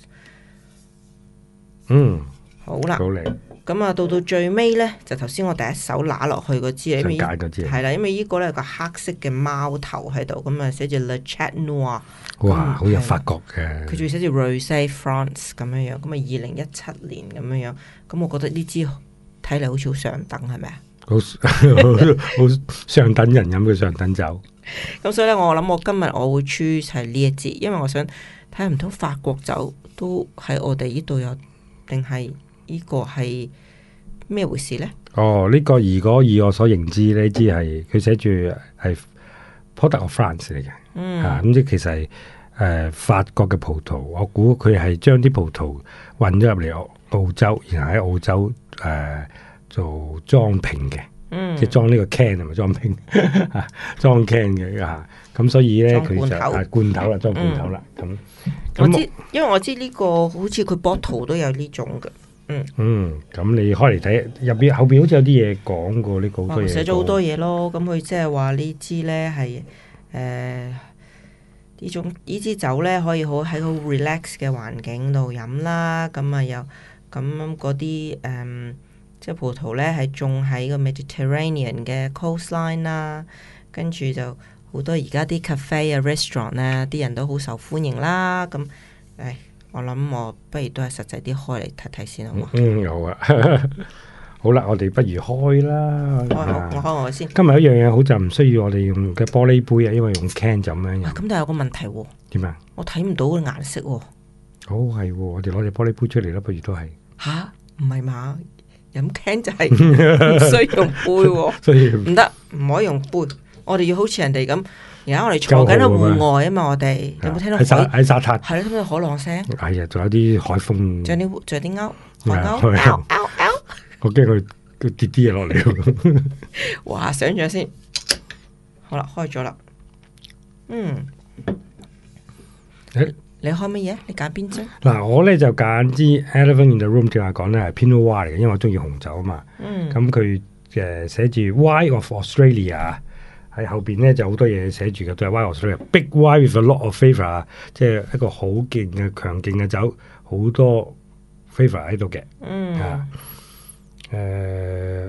嗯， 好啦。 好嚟。 咁啊，到到最尾咧，就頭先我第一手拿落去嗰支，因為係啦，因為呢個咧有個黑色嘅貓頭喺度，咁啊寫住 Le Chat Noir。 哇，好有法國嘅。佢仲要寫住 Rosé France 咁樣樣，咁啊二零一七年咁樣樣，咁我覺得呢支睇嚟好似好上等，係咪啊？ 好好上等人飲嘅上等酒。 咁所以咧，我諗我今日我會 choose 係呢一支，因為我想睇下唔通法國酒都喺我哋呢度有，定係？呢個係咩回事呢？ 哦，呢、這個如果以我所認知呢支係佢寫住係 Product of France 嚟嘅， 嗯， 啊咁即其實係誒、呃、法國嘅葡萄，我估佢係將啲葡萄運咗入嚟澳澳洲，然後喺澳洲誒、呃、做裝瓶嘅， 嗯， 即係裝呢個 can 係咪裝瓶啊？裝 can 嘅嚇，咁所以咧佢就係罐頭啦，裝罐頭啦，咁、嗯、 我知，因為我知呢個好似佢 bottle 都有呢種嘅。嗯嗯，咁你開嚟睇入邊後邊好似有啲嘢講過呢個好多嘢， 寫咗好多嘢咯。咁佢即係話呢支咧係誒呢種呢支酒咧可以好喺好 relax 嘅環境度飲啦。咁啊又咁嗰啲誒即係葡萄咧係種喺個 Mediterranean 嘅 coastline 啦，跟住就好多而家啲 cafe 啊 restaurant 咧啲人都好受歡迎啦。咁誒。我諗我不如都係實際啲開嚟睇睇先好嘛？ 嗯，好啊，好啦，我哋不如開啦。 開我，我開我先。 今日一樣嘢好就唔需要我哋用嘅玻璃杯啊，因為用 can 就咁樣。 咁但係有個問題喎。點啊？我睇唔到個顏色喎。 好係，我哋攞隻玻璃杯出嚟啦，不如都係。 吓，唔係嘛？飲 can 就係唔需要用杯喎。所以唔得，唔可以用杯。我哋要好似人哋咁。而家我哋坐緊喺戶外啊嘛，我哋有冇聽到海？ 喺沙灘係咯，聽到海浪聲。 係啊，仲有啲海風。 仲有啲，仲有啲鈎，海鈎，鈎鈎鈎。 我驚佢佢跌啲嘢落嚟。 哇！想象先，好啦，開咗啦。嗯。誒，你開乜嘢？你揀邊支？ 嗱，我咧就揀支 Elephant in the Room，正話講咧係 Pinot Noir 嚟嘅，因為我中意紅酒啊嘛。 嗯。 咁佢誒寫住 Wine of Australia。喺後邊咧就好多嘢寫住嘅，都係 wine Australia，big wine with a lot of flavour 啊，即係一個好勁嘅強勁嘅酒，好多 flavour 喺度嘅。 嗯。 啊。誒、uh,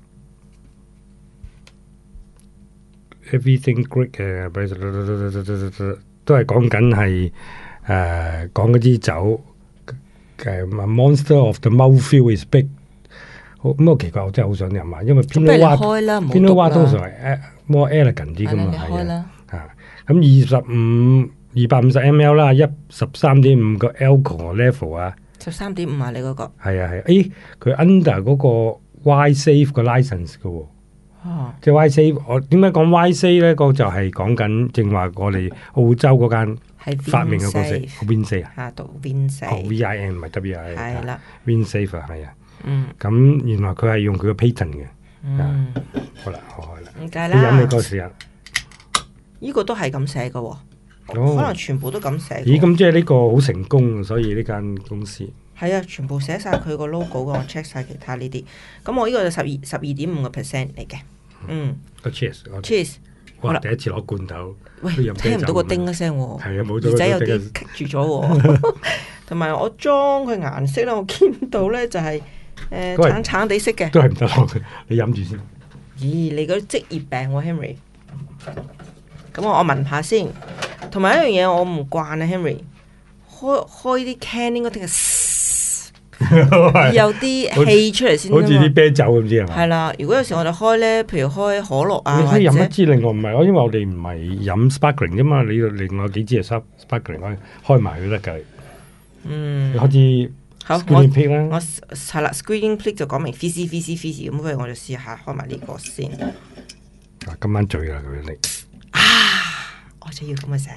，everything great 嘅，都係講緊係誒講嗰支酒嘅 Monster of the mouthfeel is big。好咁啊！奇怪，我真係好想飲啊，因為 Pinot Noir，Pinot Noir 通常係 more elegant 啲噶嘛，係啊，啊咁二十五二百五十 ml 啦，一十三點五個 alcohol level 啊， 十三點五啊，你嗰個係啊係，誒佢 under 嗰個 Y Safe 個 license 嘅喎， 哦， 即係 Y Safe，我點解講 Y Safe 咧？個就係講緊正話我哋澳洲嗰間發明嘅公司 Vin Safe 啊， 嚇讀 Vin Safe，V I N 唔係 W I N， 係啦 ，Vin Safe 啊，係啊。 嗯， 咁原來佢係用佢個 patent 嘅。 嗯， 好啦，我開啦， 唔計啦， 你飲你嗰時啊， 呢個都係咁寫嘅喎，可能全部都咁寫。 咦，咁即係呢個好成功，所以呢間公司係啊，全部寫晒佢個 logo嘅，我 check 晒其他呢啲。咁我呢個就十二十二點五個 percent 嚟嘅。嗯。 個 cheers，cheers。 哇！ 第一次攞罐頭， 喂，聽唔到個叮一聲喎。 係啊，冇咗。 耳仔有啲棘住咗喎。同埋我裝佢顏色咧，我見到咧就係誒橙橙地色嘅。 都係唔得落嘅，你飲住先。 咦？你個職業病喎 ，Henry。咁我我聞下先。同埋一樣嘢我唔慣啊 ，Henry。開開啲 can 應該聽係有啲氣出嚟先， 好似啲啤酒咁知係嘛？ 係啦，如果有時我哋開咧，譬如開可樂啊， 你可以飲一支， 或者另外唔係，因為我哋唔係飲 sparkling 啫嘛，你另外幾支係 sparkling 可以開埋都得㗎。 嗯， 你開支好，我 screening peak 啦， 我係啦 screening peak 就講明 fizzy fizzy fizzy 咁，不如我就試下開埋呢個先。 啊，今晚醉啦佢你啊！我就要咁嘅聲。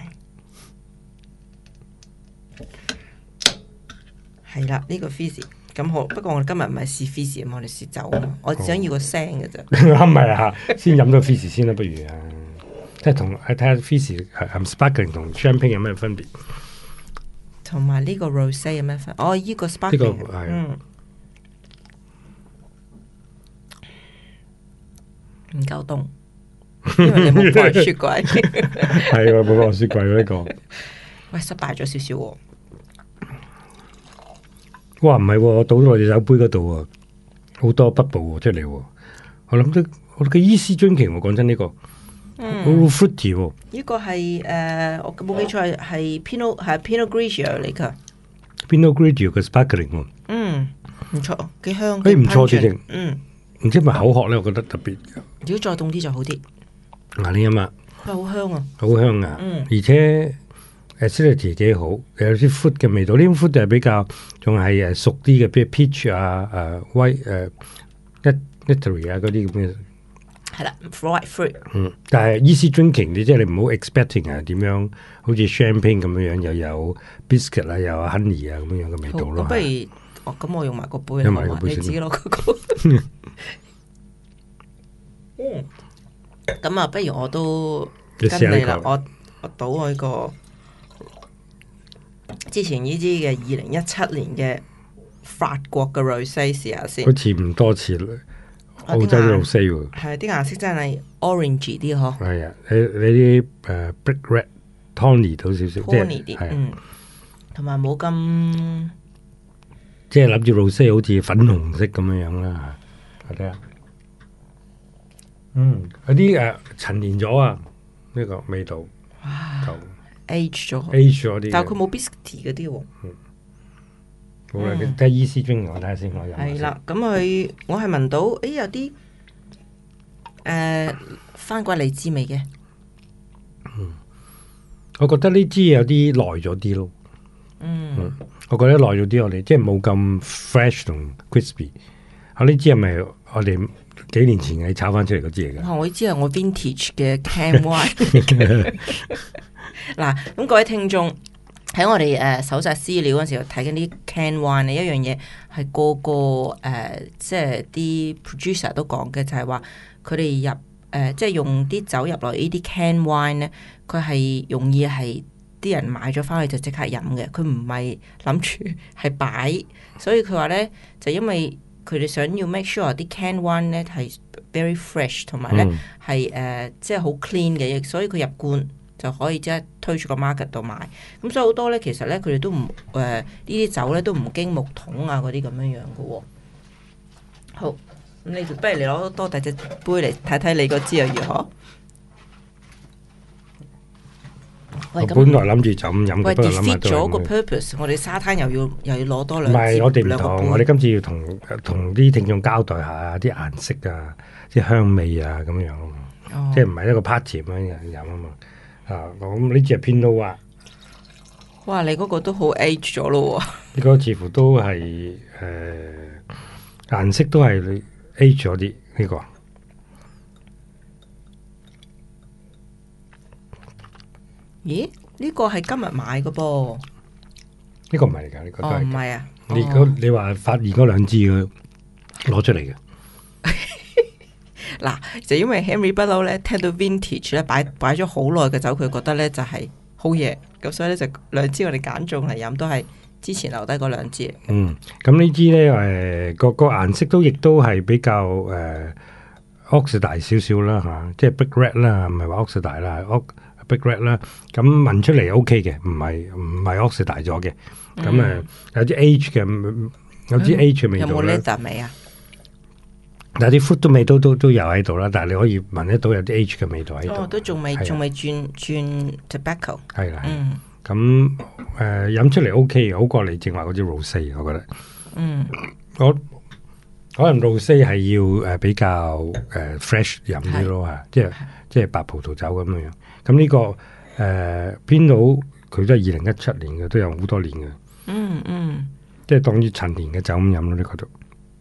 係啦，呢、這個 fizzy 咁好，不過我哋今日唔係試 fizzy 啊嘛，我哋試酒啊，我只想要個聲嘅啫。 啱咪啊，先飲咗 fizzy 先啦，不如啊，即係同睇下 fizzy 係 sparkling 同 champagne 有咩分別？ 同埋呢個 rosé 有咩分？哦，呢、這個 sparkling， 呢、這個係， 嗯，唔夠凍，因為你冇放雪櫃。 係喎，冇放雪櫃呢個。 喂，失敗咗少少喎。 哇，唔係喎，我倒咗落隻酒杯嗰度啊，好多 bubble 出嚟喎。我諗都我嘅 easy drinking 喎，講真呢個，好 fruity 喎。 呢個係誒，我冇記錯係係 Pinot 係 Pinot Grigio 嚟㗎。 Pinot Grigio 嘅 sparkling 喎。嗯， 唔錯，幾香。 誒唔錯直情。 嗯。 唔知係咪口渴咧？我覺得特別。 如果再凍啲就好啲。 嗱，你飲啊。 係好香啊。 好香啊。 嗯。 而且。acidity 幾好，有啲 fruit 嘅味道。呢啲 fruit 就係比較仲係誒熟啲嘅，譬如 peach 啊、誒 white 誒 nectarine 啊嗰啲咁嘅。 係啦 ，white fruit。 嗯，但係 easy drinking，你即係你唔好 expecting 啊點樣，好似 champagne 咁樣樣，又有 biscuit 啊，又有 honey 啊咁樣嘅味道咯。 不如，哦咁我用埋個杯， 用埋個杯先。 你自己攞嗰個。嗯。咁啊，不如我都跟你啦，我我倒我呢個。之前呢支嘅二零一七年嘅法國嘅 rosé 試下先， 好似唔多似澳洲嘅 rosé 喎。 係啲顏色真係 orange 啲嗬。 係啊，你你啲誒 brick red tawny 到少少，即係啲，嗯，同埋冇咁， 即係諗住 rosé 好似粉紅色咁樣樣啦。睇下，嗯，有啲誒陳年咗啊，呢個味道。 哇！age 咗 ，age 咗啲， 但係佢冇 biscuit 嗰啲喎。 嗯，好啦，睇下 easy drink 我睇下先，我飲。 係啦，咁佢我係聞到，誒有啲誒番鬼荔枝味嘅。 嗯，我覺得呢支有啲耐咗啲咯。 嗯， 嗯，我覺得耐咗啲，我哋即係冇咁 fresh 同 crispy。啊，呢支係咪我哋幾年前嘅炒翻出嚟嗰支嚟㗎？ 我呢支係我 vintage 嘅 can wine。嗱，咁各位聽眾喺我哋誒搜集資料嗰陣時候睇緊啲 can wine 呢一樣嘢係個個誒、呃、即係啲 producer 都講嘅，就係話佢哋入誒、呃、即係用啲酒入落呢啲 can wine 咧，佢係容易係啲人買咗翻去就即刻飲嘅，佢唔係諗住係擺，所以佢話咧就因為佢哋想要 make sure 啲 can wine 咧係 very fresh 同埋咧係誒即係好 clean 嘅，所以佢入罐就可以即係推出個 market 度賣，咁所以好多咧，其實咧佢哋都唔誒呢啲酒咧都唔經木桶啊嗰啲咁樣樣嘅喎。好，咁你不如你攞多大隻杯嚟睇睇你個支又如何？ 我本來諗住就咁飲， 喂不過諗下 ，defeat 都咗個 purpose，我哋沙灘又要又要攞多兩。 唔係我哋唔同，我哋今次要同同啲聽眾交代下啲顏色啊、啲香味啊咁樣，哦、即係唔係一個 party 咁樣飲啊嘛。啊，咁呢隻係 Pinot啊！ 哇，你嗰個都好 age 咗咯喎！ 呢個似乎都係誒、呃、顏色都係 age 咗啲呢個。 咦？呢、呢個係今日買嘅噃？ 呢個唔係㗎，呢、呢個都係。 唔係、哦、啊！ 你嗰、哦、你話發現嗰兩支嘅攞出嚟嘅。 嗱，就因為 Henry 不嬲咧，聽到 vintage 咧擺擺咗好耐嘅酒，佢覺得咧就係好嘢，咁所以咧就兩支我哋揀中嚟飲都係之前留低嗰兩支。 嗯，咁呢支咧誒個個顏色都亦都係比較誒 oxide 少少啦嚇，即係 Big Red 啦，唔係話 oxide 啦，Big Red 啦。咁聞出嚟 OK 嘅，唔係唔係 oxide 咗嘅。咁誒、嗯、有啲 Age 嘅，有啲 Age 嘅味道咧。有冇 leather 味啊？有啲 fruit 味都都都有喺度啦，但係你可以聞得到有啲 Age 嘅味道喺度。 哦，都仲未仲未轉轉 tobacco。係啦，嗯。 咁誒飲出嚟 OK，好過你正話嗰啲 rosé， 我覺得。嗯。我可能 rosé 係要誒比較誒 fresh 飲啲咯嚇，即係即係白葡萄酒咁樣樣。咁呢、這個誒編到佢都係二零一七年嘅，都有好多年嘅。嗯嗯。即係當於陳年嘅酒咁飲咯，呢個都。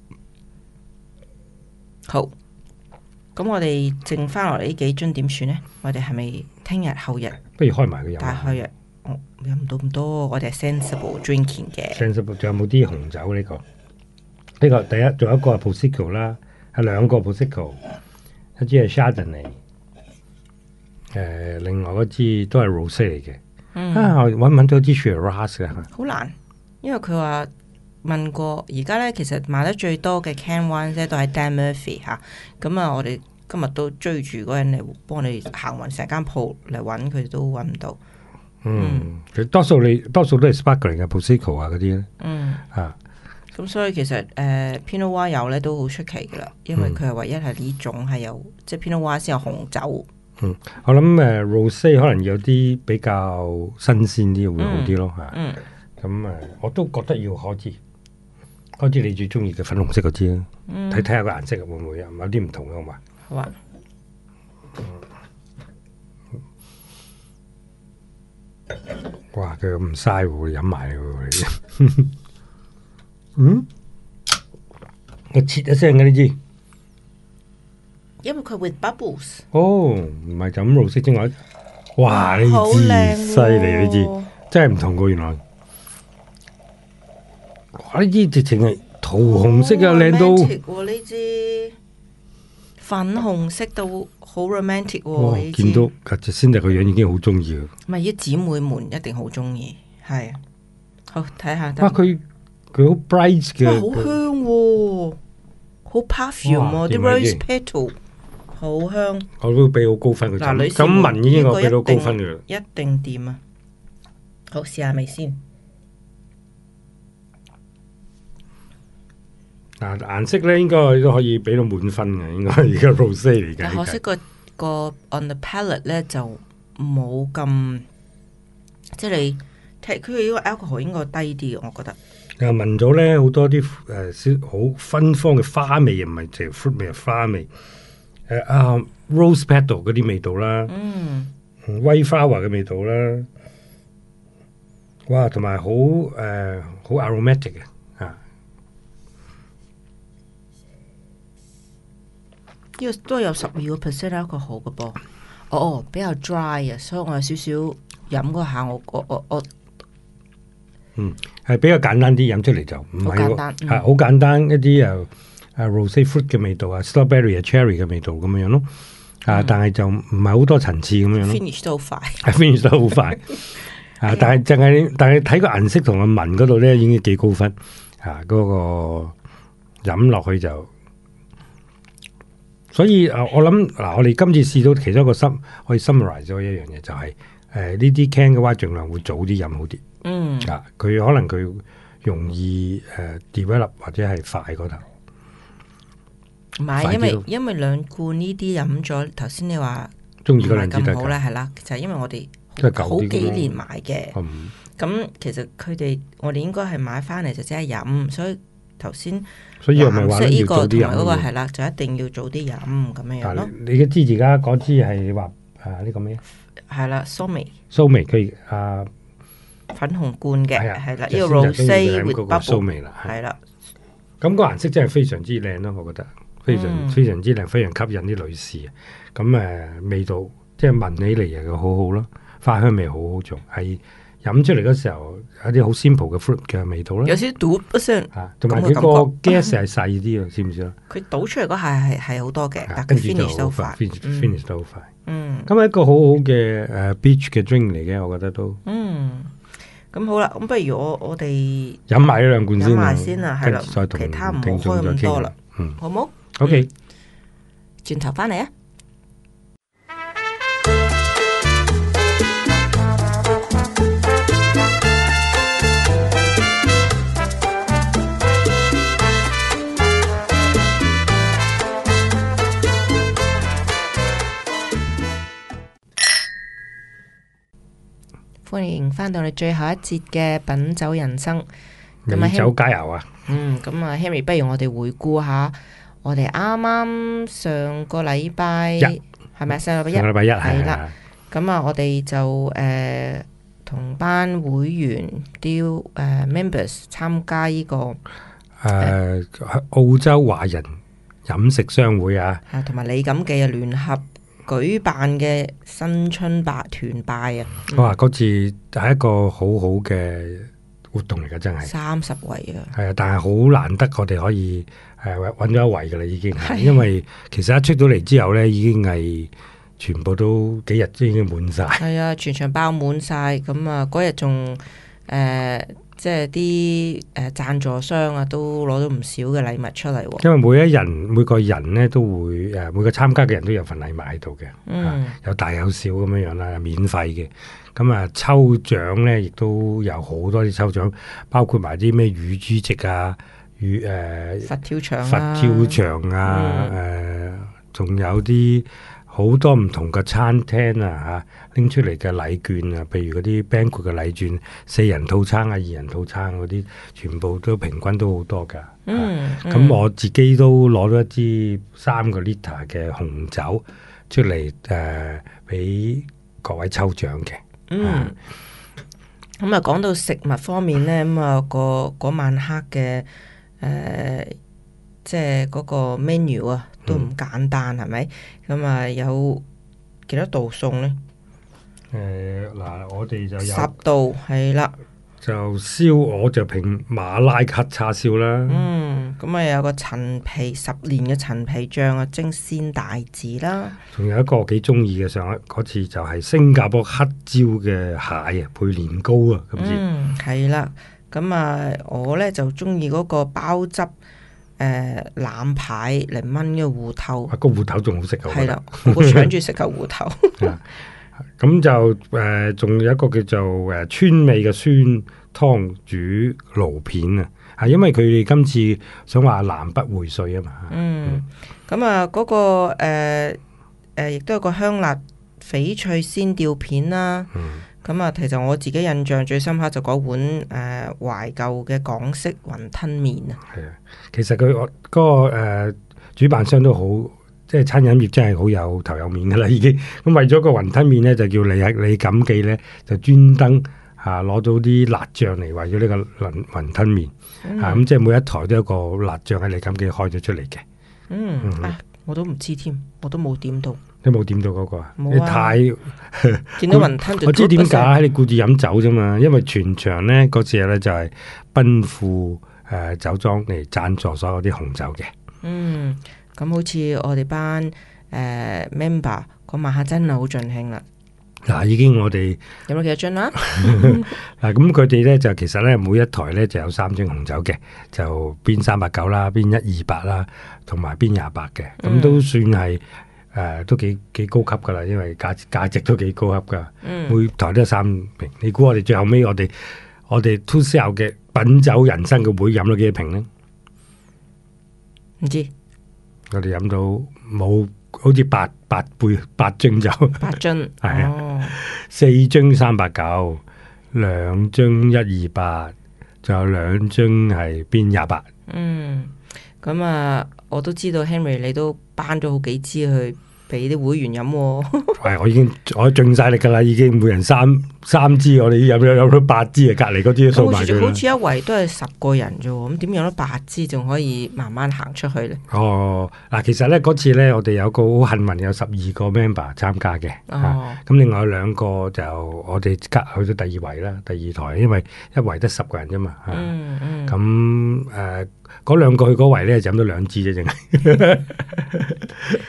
好，咁我哋剩翻落嚟呢幾樽點算呢？我哋係咪聽日後日？ 不如開埋佢飲。 但係後日我飲唔到咁多，我哋係 sensible drinking 嘅。 sensible 仲有冇啲紅酒呢、這個？呢、這個第一，仲有一個係 Prosecco 啦，係兩個 Prosecco，一支係 Chardonnay， 誒、呃，另外嗰支都係 Rosé 嚟嘅。嗯、啊，搵唔搵到支 Shiraz 嘅？ 好難，因為佢話。問過而家咧，其實賣得最多嘅 can wine 咧都係 Dan Murphy 嚇，咁啊，我哋今日都追住嗰人嚟幫你行勻成間鋪嚟揾佢，都揾唔到。 嗯，其實、嗯、多數你多數都係 sparkling 嘅 Prosecco 啊嗰啲咧。嗯啊， 咁所以其實誒、呃、Pinot Noir 有咧都好出奇噶啦，因為佢係唯一係呢種係有即係 Pinot Noir 先有紅酒。 嗯，我諗誒 Rosé 可能有啲比較新鮮啲會好啲咯嚇。嗯，咁誒、嗯、我都覺得要開支。開支你最中意嘅粉紅色嗰支啦，睇睇下個顏色會唔會有有啲唔同嘅好嘛？ 好啊。 哇！佢咁唔嘥喎，飲埋喎。嗯？我切一聲嘅呢支， 因為佢 with bubbles。 哦，唔係就咁綠色之外，哇！呢支犀利呢支，真係唔同過原來。哇！呢支直情係桃紅色啊，靚到呢支粉紅色到好 romantic 喎。 哇！見到阿 Jacinda 個樣已經好中意啦。 唔係，啲姊妹們一定好中意。係啊，好睇下。 哇！佢佢好 bright 嘅， 好香喎，好 perfume 喎，啲 rose petal 好香。 我都俾好高分佢。嗱，女士咁聞已經我俾到高分嘅啦， 一定掂啊！好，試下味先。 嗱，顏色咧應該都可以俾到滿分嘅，應該而家 rosé 嚟嘅。 可惜個個 on the palate 咧就冇咁，即係你睇佢呢個 alcohol 應該低啲嘅，我覺得。 又聞咗咧好多啲誒好芬芳嘅花味，唔係淨係 fruit 味，係花味。誒啊 rose petal 嗰啲味道啦，嗯，威花華嘅味道啦，哇，同埋好誒好 aromatic 嘅。 呢個都有十二個 percent alcohol嘅噃，哦，比較 dry 啊，所以我有少少飲嗰下，我我我我， 嗯，係比較簡單啲，飲出嚟就唔係好簡單， 係好簡單一啲誒誒 rosé fruit 嘅味道啊 ，strawberry 啊 ，cherry 嘅味道咁樣樣咯，啊，但係就唔係好多層次咁樣咯 ，finish 都好快 ，finish 都好快，啊，但係淨係但係睇個顏色同個聞嗰度咧，已經幾高分，啊，嗰個飲落去就。所以啊，我諗嗱，我哋今次試到其中一個心可以 summarize 咗一樣嘢，就係誒呢啲 can 嘅話，盡量會早啲飲好啲。嗯，啊，佢可能佢容易誒 develop 或者係快嗰頭。 唔係，因為因為兩罐呢啲飲咗，頭先你話中意嗰兩支咁好咧，係啦，就係因為我哋好幾年買嘅。咁、嗯、其實佢哋我哋應該係買翻嚟就即刻飲，所以。頭先， 所以我咪話呢要早啲飲嗰個係啦，就一定要早啲飲咁樣樣咯。 你嘅支而家嗰支係話啊呢個咩？ 係啦，蘇眉。 蘇眉佢啊粉紅罐嘅係啦，呢個 rosé with bubble 啦，係啦。 咁個顏色真係非常之靚咯，我覺得非常、嗯、非常之靚，非常吸引啲女士。咁誒、呃、味道即係聞起嚟又好好咯，花香味好好重係。飲出嚟嗰時候有啲好 simple 嘅 fruit 嘅味道啦， 有少少嘟一聲， 同埋佢個 gas 係細啲啊，知唔知啊？ 佢倒出嚟嗰下係係好多嘅，但係 finish 都快 ，finish 都好快。嗯，咁係一個好好嘅誒 beach 嘅 drink 嚟嘅，我覺得都。 嗯， 咁好啦，咁不如我我哋飲埋呢兩罐先， 飲埋先啊，係啦， 再同其他唔好聽眾開咁多再傾啦， 嗯， 好冇 OK， 轉頭翻嚟啊！歡迎翻到嚟最後一節嘅品酒人生， 美酒佳肴啊！ 嗯，咁啊，Henry，不如我哋回顧下，我哋啱啱上個禮拜係咪上個禮拜一？ 上個禮拜一係啦。咁啊，我哋就誒同班會員啲誒 members 參加呢個誒澳洲華人飲食商會啊， 啊，同埋李錦記啊聯合舉辦嘅新春拜團拜啊！ 哇！嗰次係一個好好嘅活動嚟㗎，真係三十圍啊！ 係啊，但係好難得我哋可以誒揾咗一圍㗎啦，已經係，因為其實一出到嚟之後咧，已經係全部都幾日都已經滿晒。係啊，全場爆滿晒。咁啊，嗰日仲誒即係啲誒贊助商啊，都攞咗唔少嘅禮物出嚟喎。 因為每一人每個人咧都會誒每個參加嘅人都有份禮物喺度嘅， 嗯啊，有大有小咁樣樣啦，免費嘅。咁啊抽獎咧，亦都有好多啲抽獎，包括埋啲咩乳豬席啊、乳誒佛跳牆佛跳牆啊，誒仲、嗯呃、有啲好多唔同嘅餐廳啊嚇拎出嚟嘅禮券啊，譬如嗰啲 banquet 嘅禮券，四人套餐啊、二人套餐嗰啲，全部都平均都好多㗎。 嗯，咁、 啊、我自己都攞咗一支三個 liter 嘅紅酒出嚟誒，俾、呃、各位抽獎嘅。 嗯，咁啊講到食物方面咧，咁啊個嗰晚黑嘅誒，即係嗰個 menu 啊，都唔簡單，係咪？咁啊有幾多道餸咧？ 誒嗱，我哋就有十道，係啦。 就燒鵝就平馬拉克叉燒啦。 嗯，咁啊有個陳皮十年嘅陳皮醬啊，蒸鮮帶子啦。 仲有一個幾中意嘅，上一嗰次就係新加坡黑椒嘅蟹啊，配年糕啊，咁先。 嗯，係啦。咁啊，我咧就中意嗰個包汁誒腩排嚟炆嘅芋頭。 啊，個芋頭仲好食啊！ 係啦，我搶住食個芋頭。 咁就誒，仲、呃、有一個叫做誒川味嘅酸湯煮驢片啊，係因為佢哋今次想話南北薈萃啊嘛。 嗯，咁啊嗰個誒誒，亦、呃呃、都有個香辣翡翠鮮吊片啦。咁啊、嗯，其實我自己印象最深刻就嗰碗誒、呃、懷舊嘅港式雲吞麵啊。係啊， 其實佢嗰、那個誒、呃、主辦商都好。即係餐飲業真係好有頭有面噶啦，已經咁為咗個雲吞麵咧，就叫你喺李錦記咧，就專登嚇攞到啲辣醬嚟為咗呢個雲雲吞麵嚇，咁、嗯啊、即係每一台都有個辣醬喺李錦記開咗出嚟嘅。 嗯，嗯啊，我都唔知添，我都冇點到。 你冇點到嗰、那個啊？ 你太見到雲吞就我知點解，你顧住飲酒啫嘛。因為全場咧嗰次咧就係奔富誒酒莊嚟贊助所有啲紅酒嘅。 嗯。咁好似我哋班誒、呃、member 嗰晚黑真係好盡興啦！ 嗱、啊，已經我哋有冇幾多樽啦？ 嗱，咁佢哋咧就其實咧每一台咧就有三樽紅酒嘅，就邊三百九啦，邊一二八啦，同埋邊廿八嘅，咁、嗯、都算係誒、呃、都幾幾高級噶啦，因為價價值都幾高級噶。嗯、每台都有三瓶，你估我哋最後尾我哋我哋 two sell 嘅品酒人生嘅會飲咗幾多瓶咧？ 唔知。 我哋飲到冇好似八八杯八樽酒， 八樽係啊，四樽三百九，兩樽一二八，仲有兩樽係邊廿八。 嗯，咁啊，我都知道 Henry 你都搬咗好幾支去俾啲會員飲。 係，我已經我盡晒力噶啦，已經每人三三支，我哋飲咗飲咗八支啊，隔籬嗰支都數埋佢啦。 好似一圍都係十個人啫，咁點樣都八支，仲可以慢慢行出去咧？ 哦，嗱，其實咧嗰次咧，我哋有個好幸運，有十二個 member 參加嘅。哦，咁、啊、另外有兩個就我哋隔去到第二圍啦，第二台，因為一圍得十個人啫嘛。嗯嗯。咁誒，嗰、呃、兩個去嗰圍咧，就飲咗兩支啫，淨係。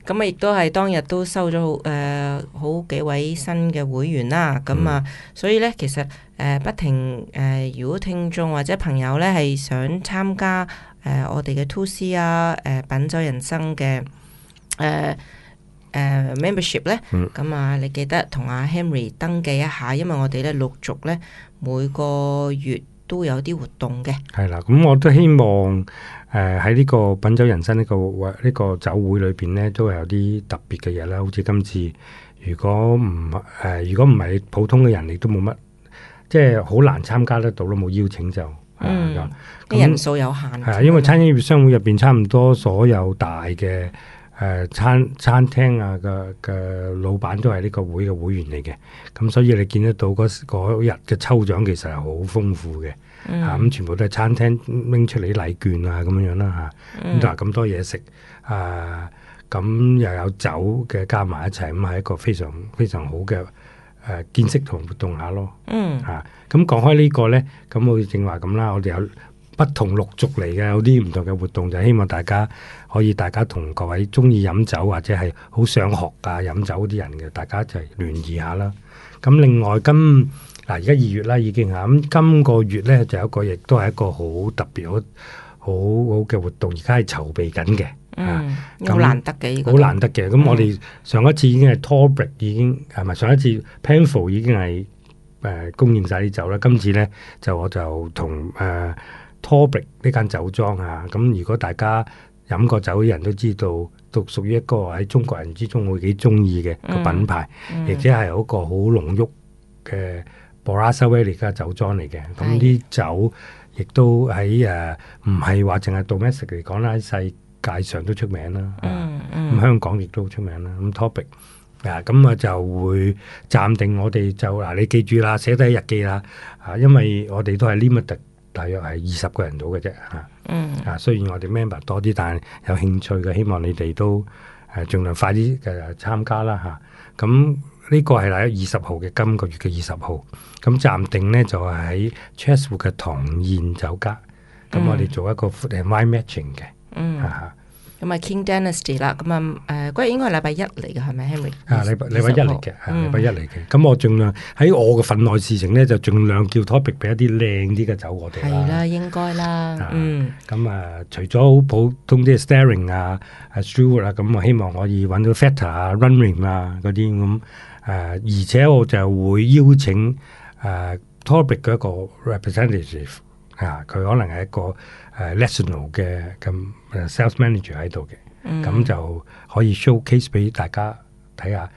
咁啊，亦都係當日都收咗好誒好幾位新嘅會員啦。咁啊，嗯、所以咧其實誒、呃、不停誒、呃，如果聽眾或者朋友咧係想參加誒、呃、我哋嘅 two C 啊，誒、呃、品酒人生嘅誒。呃誒、uh, membership 咧，咁、嗯、啊，你記得同阿 Henry 登記一下，因為我哋咧陸續咧每個月都有啲活動嘅。係啦， 咁我都希望誒喺呢個品酒人生呢、這個呢、這個酒會裏邊咧，都係有啲特別嘅嘢啦。好似今次，如果唔誒、呃，如果唔係普通嘅人，亦都冇乜，即係好難參加得到咯。冇邀請就嗯， 啲人數有限。 係啊，因為餐飲業商會入邊差唔多所有大嘅。誒、呃、餐餐廳啊嘅嘅老闆都係呢個會嘅會員嚟嘅，咁所以你見得到嗰日嘅抽獎其實係好豐富嘅，嗯、啊咁全部都係餐廳拎出嚟禮券啊咁樣樣啦嚇，咁同埋咁多嘢食啊，咁又有酒嘅加埋一齊，咁係一個非常非常好嘅誒、呃、見識同活動下咯，嗯嚇，咁講開呢個咧，咁好似正話咁啦，我哋有不同陸續嚟嘅，有啲唔同嘅活動，就希望大家可以大家同各位中意飲酒或者係好想學啊飲酒啲人嘅，大家一齊聯誼下啦。咁另外今嗱而家二月啦已經嚇，咁今個月咧就有一個亦都係一個好特別好好好嘅活動，而家係籌備緊嘅。 嗯，好難得嘅， 好難得嘅。咁、嗯、我哋上一次已經係 Torbreck 已經係咪上一次 Penfolds 已經係誒、呃、供應晒啲酒啦。今次咧就我就同誒。呃 Torbreck 呢間酒莊啊，咁如果大家飲過酒嘅人都知道，都屬於一個喺中國人之中會幾中意嘅個品牌，亦即係一個好濃郁嘅 Barossa Valley 嘅酒莊嚟嘅。咁啲酒亦都喺誒唔係話淨係 domestic 嚟講啦，喺世界上都出名啦。咁、嗯嗯、香港亦都好出名啦。咁 Torbreck 啊，咁啊就會暫定我哋就嗱、啊，你記住啦，寫低日記啦。啊，因為我哋都係 limit。大約係二十個人到嘅啫嚇，嗯、啊雖然我哋 member 多啲，但係有興趣嘅，希望你哋都誒盡量快啲嘅參加啦嚇。咁、啊、呢個係喺二十號嘅今個月嘅二十號，咁暫定咧就係喺 Chatswood 嘅唐燕酒家，咁、嗯、我哋做一個 food and wine matching 嘅，嗯嚇。 咁啊 King Dynasty 啦，咁啊誒嗰日應該係禮拜一嚟嘅係咪 Henry？ 啊禮拜禮拜一嚟嘅，係禮拜一嚟嘅。咁我盡量喺我嘅份內事情咧，就盡量叫 Torbreck 俾一啲靚啲嘅酒我哋啦。 係啦，應該啦。啊、嗯。 咁啊，除咗好普通啲 Sterling 啊、啊 Stewart 啊，咁我希望可以揾到 Feta 啊、Running 啊嗰啲咁誒，而且我就會邀請誒、啊、Torbreck 嘅一個 representative 啊，佢可能係一個誒、啊、national 嘅咁。sales manager 喺度嘅，咁、嗯、就可以 showcase 俾大家睇下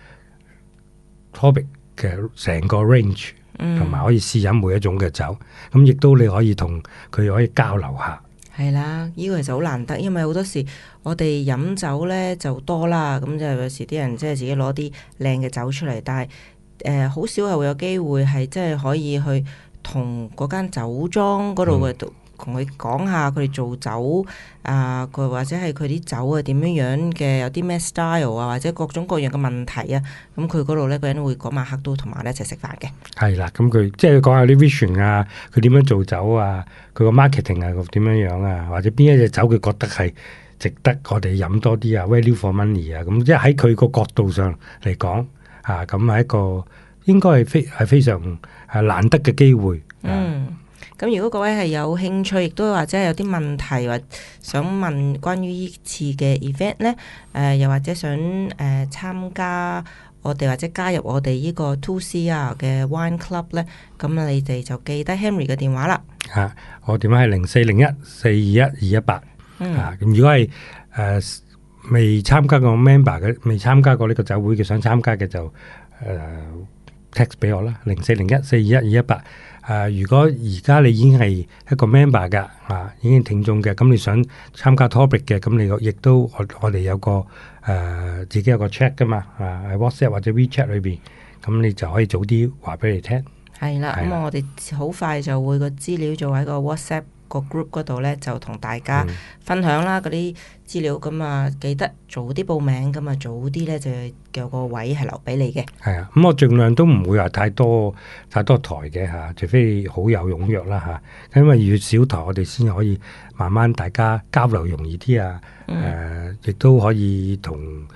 Torbreck 嘅成個 range，同埋、嗯、可以試飲每一種嘅酒，咁亦都你可以同佢可以交流下。 係啦，呢、這個其實好難得，因為好多時我哋飲酒咧就多啦，咁就有時啲人即係自己攞啲靚嘅酒出嚟，但係誒好少係會有機會係即係可以去同嗰間酒莊嗰度嘅度。同佢講下佢哋做酒啊，佢或者係佢啲酒啊點樣樣嘅，有啲咩 style 啊，或者各種各樣嘅問題啊，咁佢嗰度咧，個人會嗰晚黑都同埋咧一齊食飯嘅。係啦，咁佢即係講下啲 vision 啊，佢點樣做酒啊，佢個 marketing 啊點樣樣啊，或者邊一隻酒佢覺得係值得我哋飲多啲啊 value for money 啊，咁即係喺佢個角度上嚟講啊，咁係一個應該係非係非常係難得嘅機會。嗯。咁如果各位係有興趣，亦都或者係有啲問題或想問關於呢次嘅 event 咧，誒、呃、又或者想誒、呃、參加我哋或者加入我哋呢個 two C 啊嘅 Wine Club 咧，咁你哋就記得 Henry 嘅電話啦。啊，我電話係零四零一四二一二一八。啊，咁如果係誒、呃、未參加過 member 嘅，未參加過呢個酒會嘅，想參加嘅就誒、呃、text 俾我啦，零四零一四二一二一八。誒、呃，如果而家你已經係一個 member 㗎，啊，已經聽眾嘅，咁你想參加 Torbreck 嘅，咁你亦都我我哋有個誒、呃、自己有個 chat 㗎嘛，啊喺 WhatsApp 或者 WeChat 裏邊，咁你就可以早啲話俾你聽。係啦，咁我哋好快就會個資料就喺個 WhatsApp個 group 嗰度咧，就同大家分享啦嗰啲資料。咁啊，記得早啲報名，咁啊早啲咧就有個位係留俾你嘅。係啊，咁我盡量都唔會話太多太多台嘅嚇，除非好有踴躍啦嚇。因為越少台，我哋先可以慢慢大家交流容易啲啊。誒、嗯，亦、呃、都可以同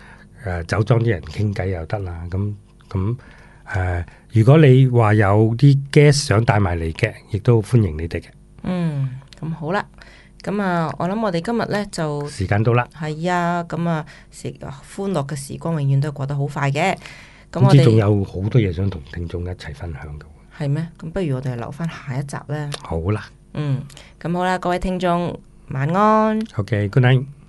誒酒莊啲人傾偈又得啦。咁咁誒，如果你話有啲 guest 想帶埋嚟嘅，亦都歡迎你哋嘅。 嗯，咁好啦。咁啊，我諗我哋今日咧就時間到啦。 係啊，咁啊，時歡樂嘅時光永遠都係過得好快嘅。咁我哋仲有好多嘢想同聽眾一齊分享嘅。 係咩？咁不如我哋留翻下一集咧。 好啦。 嗯，咁好啦，各位聽眾晚安。 OK，good night。